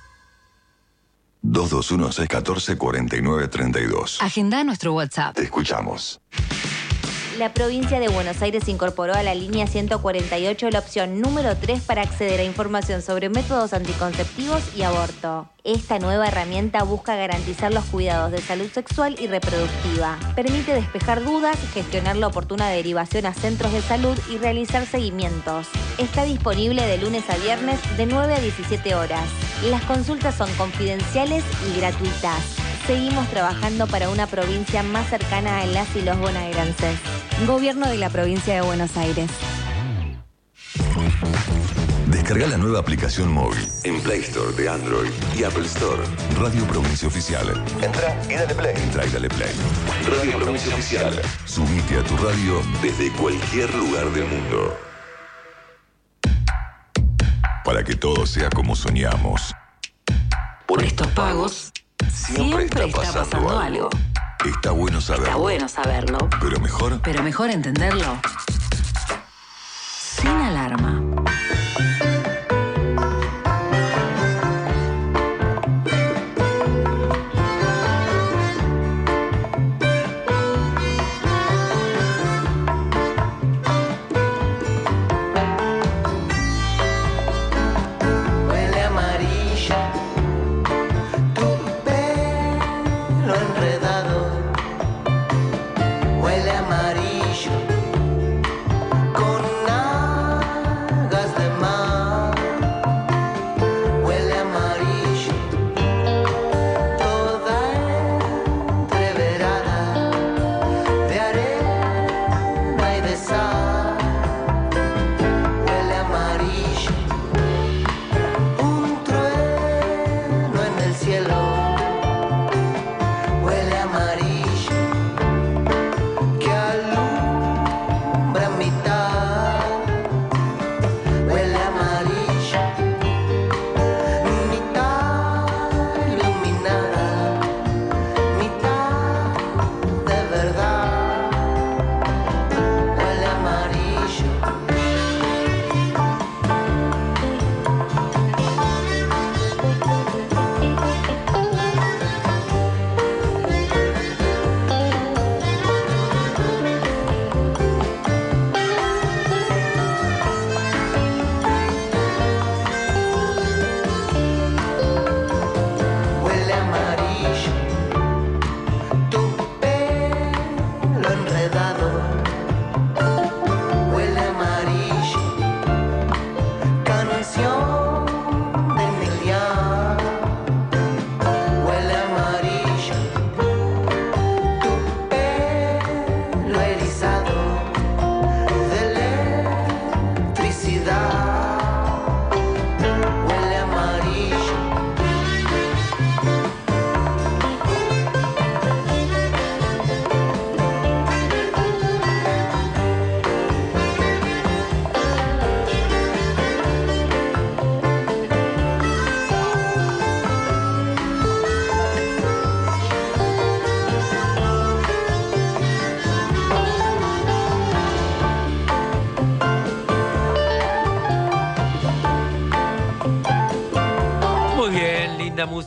B: dos dos uno, seis uno cuatro, cuatro nueve tres dos.
E: Agenda nuestro WhatsApp.
B: Te escuchamos.
G: La provincia de Buenos Aires incorporó a la línea ciento cuarenta y ocho la opción número tres para acceder a información sobre métodos anticonceptivos y aborto. Esta nueva herramienta busca garantizar los cuidados de salud sexual y reproductiva. Permite despejar dudas, gestionar la oportuna derivación a centros de salud y realizar seguimientos. Está disponible de lunes a viernes de nueve a diecisiete horas. Las consultas son confidenciales y gratuitas. Seguimos trabajando para una provincia más cercana a las y los bonaerenses. Gobierno de la Provincia de Buenos Aires.
B: Descarga la nueva aplicación móvil en Play Store de Android y Apple Store. Radio Provincia Oficial. Entra y dale play. Entra y dale play. Radio Provincia Oficial. Subite a tu radio desde cualquier lugar del mundo. Para que todo sea como soñamos.
E: Por estos pagos, siempre, siempre está, pasando, está pasando algo.
B: algo. Está bueno saberlo.
E: Está bueno saberlo.
B: Pero mejor.
E: Pero mejor entenderlo. Sin alarma.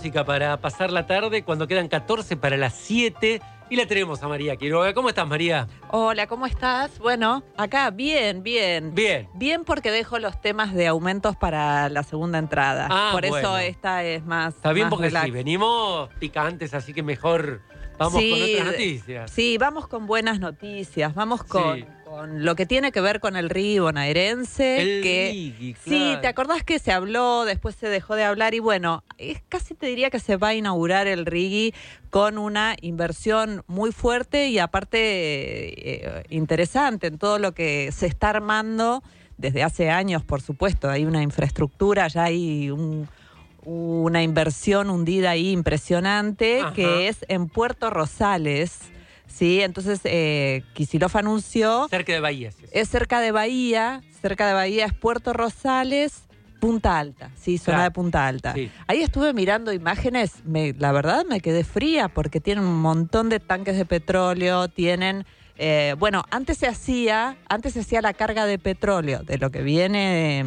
F: música para pasar la tarde cuando quedan catorce para las siete. Y la tenemos a María Quiroga. ¿Cómo estás, María?
P: Hola, ¿cómo estás? Bueno, acá bien, bien.
F: Bien.
P: Bien porque dejo los temas de aumentos para la segunda entrada.
F: Ah,
P: Por
F: bueno.
P: eso esta es más
F: Está bien
P: más
F: porque
P: relax.
F: sí, venimos picantes, así que mejor vamos
P: Sí,
F: con otras
P: de-
F: noticias.
P: Sí, vamos con buenas noticias. Vamos con,
F: Sí.
P: con lo que tiene que ver con el Rigi bonaerense.
F: El
P: que,
F: Rigi,
P: Sí,
F: claro.
P: ¿te acordás que se habló, después se dejó de hablar? Y bueno, es, casi te diría que se va a inaugurar el Rigi con una inversión muy fuerte y aparte eh, interesante en todo lo que se está armando desde hace años, por supuesto. Hay una infraestructura, ya hay un... una inversión hundida ahí impresionante. Ajá. Que es en Puerto Rosales, ¿sí? Entonces, eh, Kicillof anunció...
F: Cerca de Bahía. Sí.
P: Es cerca de Bahía, cerca de Bahía es Puerto Rosales, Punta Alta, sí, zona
F: Claro.
P: de Punta Alta.
F: Sí.
P: Ahí estuve mirando imágenes, me, la verdad me quedé fría porque tienen un montón de tanques de petróleo, tienen... Eh, bueno, antes se hacía, antes se hacía la carga de petróleo de lo que viene...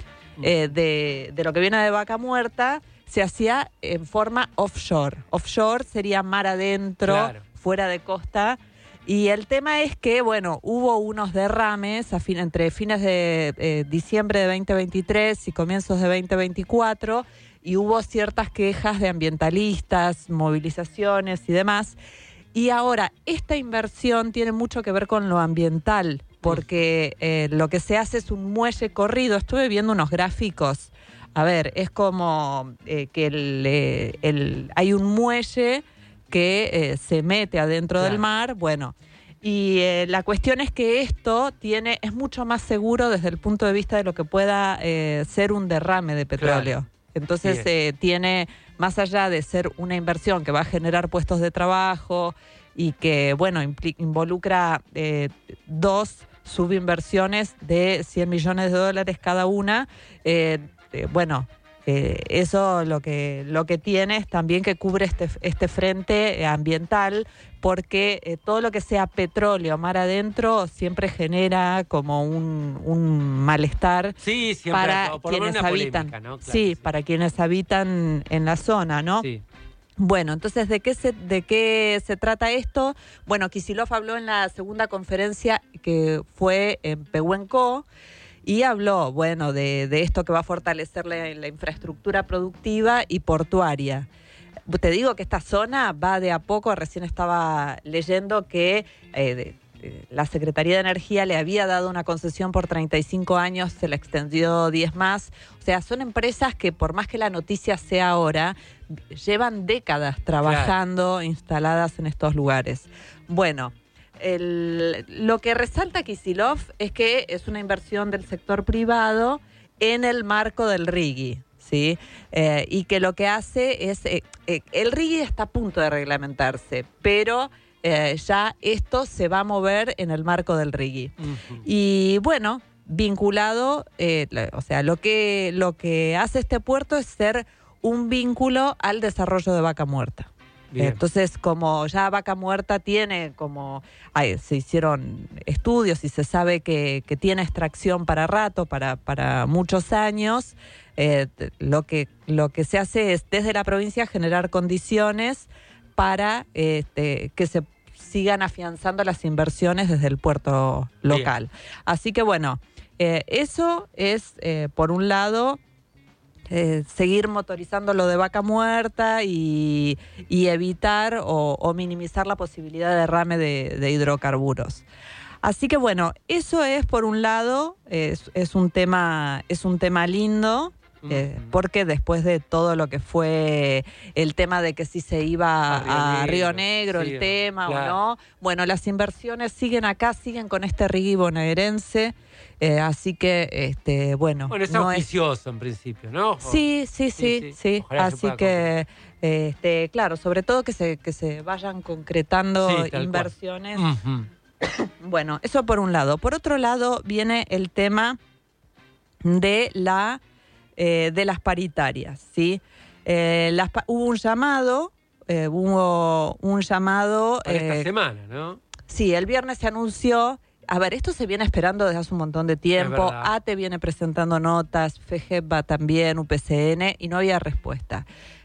P: Eh, de, de lo que viene de Vaca Muerta, se hacía en forma offshore. Offshore sería mar adentro,
F: Claro.
P: fuera de costa. Y el tema es que, bueno, hubo unos derrames a fin, entre fines de eh, diciembre de veinte veintitrés y comienzos de veinte veinticuatro, y hubo ciertas quejas de ambientalistas, movilizaciones y demás. Y ahora, esta inversión tiene mucho que ver con lo ambiental, porque eh, lo que se hace es un muelle corrido. Estuve viendo unos gráficos. A ver, es como eh, que el, eh, el, hay un muelle que eh, se mete adentro
F: Claro.
P: del mar. Bueno, y eh, la cuestión es que esto tiene es mucho más seguro desde el punto de vista de lo que pueda eh, ser un derrame de petróleo.
F: Claro.
P: Entonces
F: Bien.
P: eh, tiene, más allá de ser una inversión que va a generar puestos de trabajo y que, bueno, impli- involucra eh, dos subinversiones de cien millones de dólares cada una, eh, eh, bueno, eh, eso lo que, lo que tiene es también que cubre este, este frente eh, ambiental, porque eh, todo lo que sea petróleo mar adentro siempre genera como un, un malestar
F: Sí, siempre.
P: para
F: o por lo menos
P: quienes
F: una
P: habitan.
F: polémica, ¿no? Claro,
P: sí, para quienes habitan en la zona, ¿no?
F: Sí.
P: Bueno, entonces, ¿de qué se, de qué se trata esto? Bueno, Kicillof habló en la segunda conferencia que fue en Pehuenco y habló, bueno, de, de esto que va a fortalecer la, la infraestructura productiva y portuaria. Te digo que esta zona va de a poco, recién estaba leyendo que eh, de, de, la Secretaría de Energía le había dado una concesión por treinta y cinco años, se la extendió diez más. O sea, son empresas que por más que la noticia sea ahora, llevan décadas trabajando, claro, instaladas en estos lugares. Bueno, el, lo que resalta Kicillof es que es una inversión del sector privado en el marco del Rigi, ¿sí? Eh, y que lo que hace es... Eh, eh, el Rigi está a punto de reglamentarse, pero eh, ya esto se va a mover en el marco del Rigi. Uh-huh. Y bueno, vinculado, eh, o sea, lo que, lo que hace este puerto es ser un vínculo al desarrollo de Vaca Muerta. Bien. Entonces, como ya Vaca Muerta tiene como, ay, se hicieron estudios y se sabe que, que tiene extracción para rato, para, para muchos años, eh, lo que, lo que se hace es desde la provincia generar condiciones para este, que se sigan afianzando las inversiones desde el puerto local. Bien. Así que bueno, eh, eso es, eh, por un lado, Eh, seguir motorizando lo de Vaca Muerta y, y evitar o, o minimizar la posibilidad de derrame de, de hidrocarburos. Así que bueno, eso es por un lado, es, es un tema, es un tema lindo, eh, porque después de todo lo que fue el tema de que si se iba a Río Negro, a Río Negro sí, el tema claro. o no, bueno, las inversiones siguen acá, siguen con este Rigi bonaerense. Eh, así que, este, bueno...
F: Bueno, es
P: no
F: auspicioso
P: es...
F: en principio, ¿no?
P: Sí, sí, sí, sí. sí. Así que, este, claro, sobre todo que se, que se vayan concretando sí, inversiones. Uh-huh. Bueno, eso por un lado. Por otro lado, viene el tema de, la, eh, de las paritarias, ¿sí? Eh, las, hubo un llamado, eh, hubo un llamado...
F: Para
P: eh,
F: esta semana, ¿no?
P: Sí, el viernes se anunció... A ver, esto se viene esperando desde hace un montón de tiempo. A T E viene presentando notas, FEGEPA también, U P C N, y no había respuesta.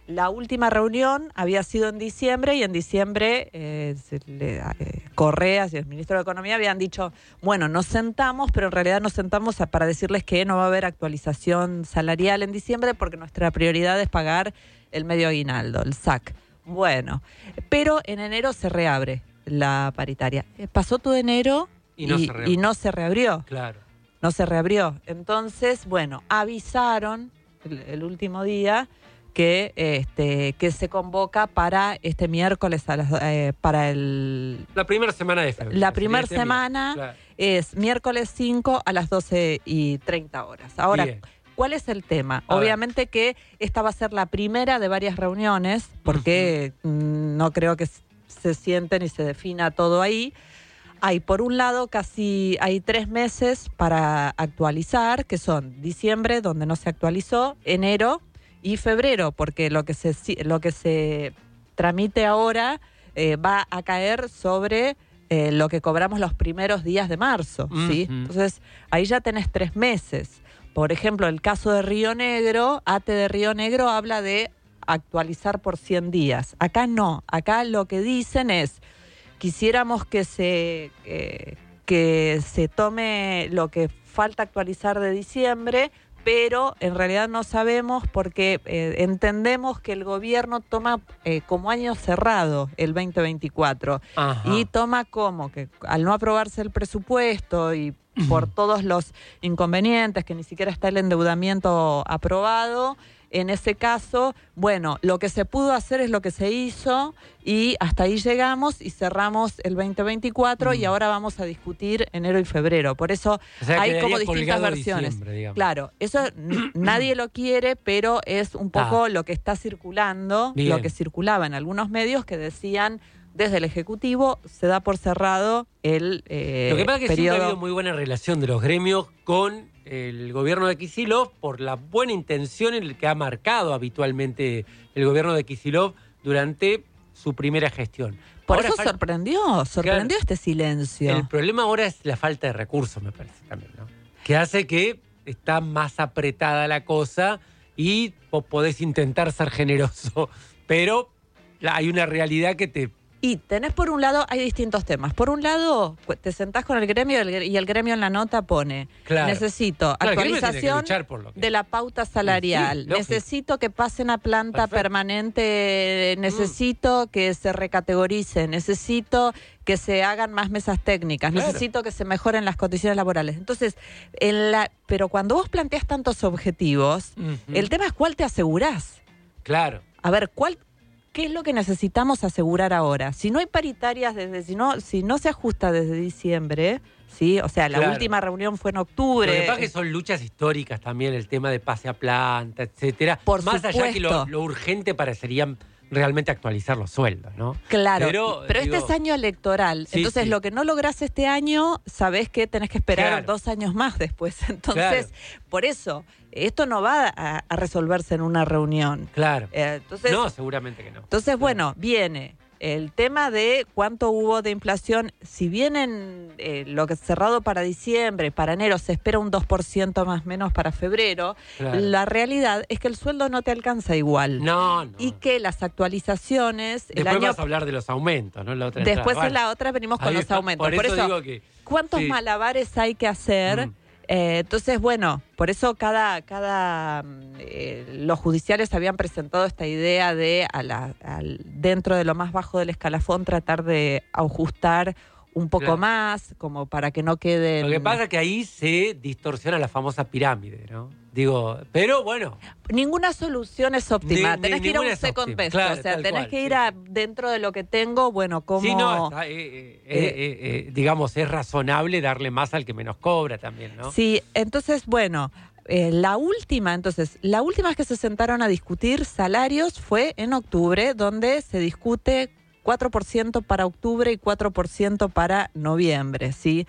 P: la última reunión había sido en diciembre y en diciembre eh, se le, eh, Correa y el ministro de Economía habían dicho, bueno, nos sentamos, pero en realidad nos sentamos a, para decirles que no va a haber actualización salarial en diciembre porque nuestra prioridad es pagar el medio aguinaldo, el S A C. Bueno, pero en enero se reabre la paritaria. Pasó todo enero
F: y no,
P: y,
F: se,
P: y no se reabrió.
F: Claro.
P: No se reabrió. Entonces, bueno, avisaron el, el último día que este que se convoca para este miércoles a las, eh, para el
F: la primera semana de febrero.
P: La primera semana claro. Es miércoles cinco a las doce y treinta horas. Ahora, bien. ¿Cuál es el tema? A Obviamente ver. Que esta va a ser la primera de varias reuniones, porque uh-huh. no creo que se sienten y se defina todo ahí. Hay, por un lado, casi hay tres meses para actualizar, que son diciembre, donde no se actualizó, enero y febrero, porque lo que se, lo que se tramite ahora eh, va a caer sobre eh, lo que cobramos los primeros días de marzo, ¿sí? Uh-huh. Entonces, ahí ya tenés tres meses. Por ejemplo, el caso de Río Negro, A T E de Río Negro habla de actualizar por cien días. Acá no, acá lo que dicen es, quisiéramos que se, eh, que se tome lo que falta actualizar de diciembre, pero en realidad no sabemos porque eh, entendemos que el gobierno toma eh, como año cerrado el veinte veinticuatro. Ajá. Y toma como que al no aprobarse el presupuesto y por todos los inconvenientes, que ni siquiera está el endeudamiento aprobado, en ese caso, bueno, lo que se pudo hacer es lo que se hizo y hasta ahí llegamos y cerramos el veinte veinticuatro mm. y ahora vamos a discutir enero y febrero. Por eso
F: o sea,
P: hay como distintas versiones. Claro, eso n- nadie lo quiere, pero es un poco ah. lo que está circulando, Bien. Lo que circulaba en algunos medios que decían desde el Ejecutivo se da por cerrado el eh,
F: Lo que pasa es que
P: periodo.
F: Siempre ha habido muy buena relación de los gremios con el gobierno de Kicillof por la buena intención en el que ha marcado habitualmente el gobierno de Kicillof durante su primera gestión.
P: Por
F: ahora
P: eso
F: falta...
P: sorprendió, sorprendió claro, este silencio.
F: El problema ahora es la falta de recursos, me parece también, ¿no? Que hace que está más apretada la cosa y vos podés intentar ser generoso, pero hay una realidad que te...
P: Y tenés por un lado, hay distintos temas. Por un lado, te sentás con el gremio y el gremio en la nota pone, claro. necesito claro, actualización que de la pauta salarial, sí, necesito que pasen a planta Perfecto. permanente, necesito mm. que se recategorice, necesito que se hagan más mesas técnicas, claro. necesito que se mejoren las condiciones laborales. Entonces, en la, pero cuando vos planteás tantos objetivos, uh-huh. el tema es cuál te asegurás.
F: Claro.
P: A ver, ¿cuál... ¿Qué es lo que necesitamos asegurar ahora? Si no hay paritarias, desde si no si no se ajusta desde diciembre, ¿sí? O sea, la claro. última reunión fue en octubre.
F: Lo que pasa es que son luchas históricas también, el tema de pase a planta, etcétera.
P: Por
F: Más
P: supuesto.
F: allá que lo, lo urgente parecería realmente actualizar los sueldos, ¿no?
P: Claro, pero, pero digo, este es año electoral. Sí, entonces, sí. lo que no lográs este año, sabés que tenés que esperar claro. dos años más después. Entonces, claro. por eso... Esto no va a, a resolverse en una reunión.
F: Claro.
P: Eh, entonces,
F: no, seguramente que no.
P: Entonces,
F: claro.
P: bueno, viene el tema de cuánto hubo de inflación. Si bien en eh, lo que es cerrado para diciembre, para enero, se espera un dos por ciento más o menos para febrero, claro. la realidad es que el sueldo no te alcanza igual.
F: No, no.
P: Y que las actualizaciones...
F: Después el año, vas a hablar de los aumentos, ¿no? La otra
P: después
F: entrada.
P: en la otra venimos con
F: Ahí
P: los
F: está.
P: aumentos.
F: Por,
P: por
F: eso,
P: eso
F: digo que...
P: ¿cuántos
F: sí.
P: malabares hay que hacer? Mm. Eh, entonces, bueno, por eso cada, cada eh, los judiciales habían presentado esta idea de a la, al, dentro de lo más bajo del escalafón tratar de ajustar un poco claro. más, como para que no queden...
F: Lo que pasa es que ahí se distorsiona la famosa pirámide, ¿no? Digo, pero bueno...
P: Ninguna solución es óptima.
F: Ni,
P: tenés
F: ni,
P: que ir a un second best.
F: Claro,
P: o sea, tenés
F: cual,
P: que ir
F: sí.
P: a dentro de lo que tengo, bueno, como...
F: Sí, no, está, eh, eh, eh, eh, eh, digamos, es razonable darle más al que menos cobra también, ¿no?
P: Sí, entonces, bueno... Eh, la última, entonces, la última vez que se sentaron a discutir salarios fue en octubre, donde se discute cuatro por ciento para octubre y cuatro por ciento para noviembre, ¿sí?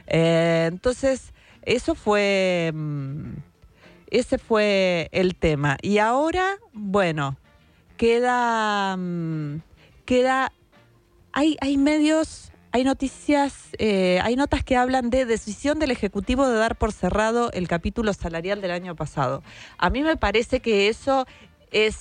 P: Eh, entonces, eso fue... Mmm, ese fue el tema. Y ahora, bueno, queda... Mmm, queda... Hay, hay medios... Hay noticias, eh, hay notas que hablan de decisión del Ejecutivo de dar por cerrado el capítulo salarial del año pasado. A mí me parece que eso es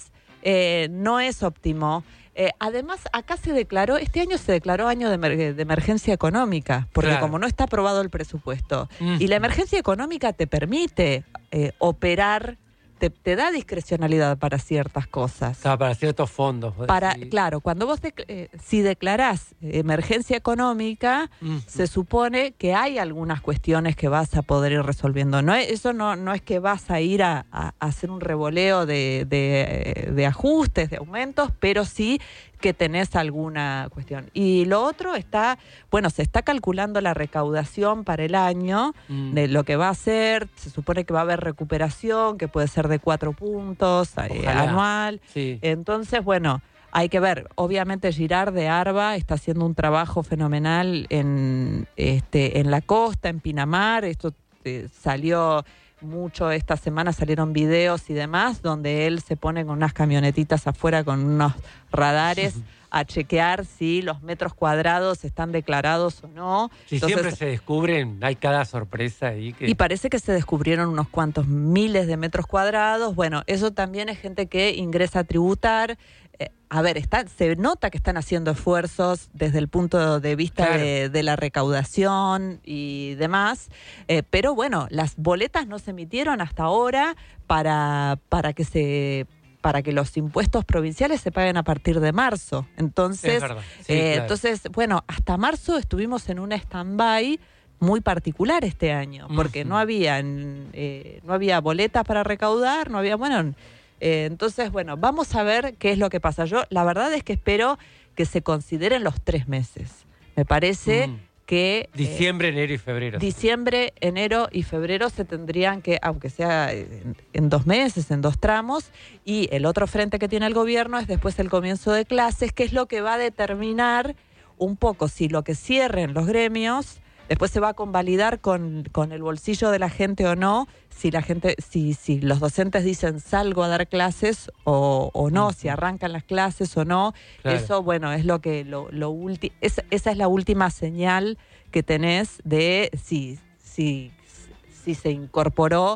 P: eh, no es óptimo. Eh, además, acá se declaró, este año se declaró año de, emer- de emergencia económica, porque
F: Claro.
P: como no está aprobado el presupuesto,
F: Mm.
P: y la emergencia económica te permite eh, operar, te, te da discrecionalidad para ciertas cosas.
F: O sea, para ciertos fondos. vos
P: Para,
F: decís.
P: claro, cuando vos dec- eh, si declarás emergencia económica,
F: Mm.
P: se supone que hay algunas cuestiones que vas a poder ir resolviendo. No es, eso no, no es que vas a ir a, a- a hacer un revoleo de, de, de ajustes, de aumentos, pero sí que tenés alguna cuestión. Y lo otro está, bueno, se está calculando la recaudación para el año,
F: Mm.
P: de lo que va a ser, se supone que va a haber recuperación, que puede ser de cuatro puntos eh,
F: Ojalá.
P: anual.
F: Sí.
P: Entonces, bueno, hay que ver. Obviamente Girard de Arba está haciendo un trabajo fenomenal en, este, en la costa, en Pinamar. Esto eh, salió mucho esta semana, salieron videos y demás, donde él se pone con unas camionetitas afuera con unos radares a chequear si los metros cuadrados están declarados o no.
F: Si
P: Entonces,
F: siempre se descubren, hay cada sorpresa ahí. Que...
P: y parece que se descubrieron unos cuantos miles de metros cuadrados. Bueno, eso también es gente que ingresa a tributar. Eh, a ver, está, se nota que están haciendo esfuerzos desde el punto de vista
F: Claro.
P: de, de la recaudación y demás. Eh, pero bueno, las boletas no se emitieron hasta ahora para, para que se... para que los impuestos provinciales se paguen a partir de marzo. Entonces,
F: Es verdad. Sí,
P: eh,
F: claro.
P: entonces, bueno, hasta marzo estuvimos en un stand-by muy particular este año, porque
F: Ujú.
P: no había eh, no había boletas para recaudar, no había, bueno, eh, entonces, bueno, vamos a ver qué es lo que pasa. Yo, la verdad es que espero que se consideren los tres meses. Me parece
F: Mm.
P: que... eh,
F: Diciembre, enero y febrero.
P: Diciembre, enero y febrero se tendrían que, aunque sea en, en dos meses, en dos tramos, y el otro frente que tiene el gobierno es después el comienzo de clases, que es lo que va a determinar un poco si lo que cierren los gremios, después se va a convalidar con, con el bolsillo de la gente o no, si la gente, si, si los docentes dicen salgo a dar clases o, o no, si arrancan las clases o no.
F: Claro.
P: Eso, bueno, es lo que lo, lo ulti- es, esa es la última señal que tenés de si, si, si se incorporó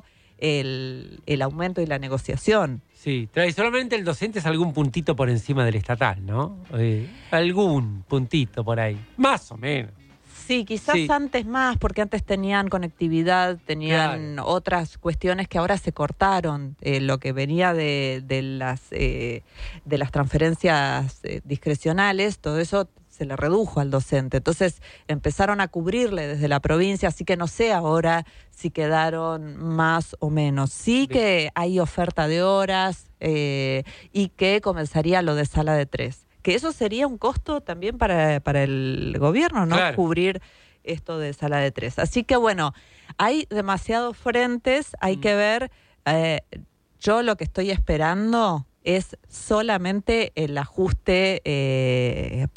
P: el, el aumento y la negociación.
F: Sí, tradicionalmente el docente es algún puntito por encima del estatal, ¿no? Eh, algún puntito por ahí, más o menos.
P: Sí, quizás
F: Sí.
P: antes más, porque antes tenían conectividad, tenían otras cuestiones que ahora se cortaron. Eh, lo que venía de, de las eh, de las transferencias eh, discrecionales, todo eso se le redujo al docente. Entonces empezaron a cubrirle desde la provincia, así que no sé ahora si quedaron más o menos. Sí que hay oferta de horas eh, y que comenzaría lo de sala de tres. Que eso sería un costo también para, para el gobierno, ¿no?
F: Claro.
P: Cubrir esto de sala de tres. Así que bueno, hay demasiados frentes, hay
F: Mm.
P: que ver. Eh, yo lo que estoy esperando es solamente el ajuste eh,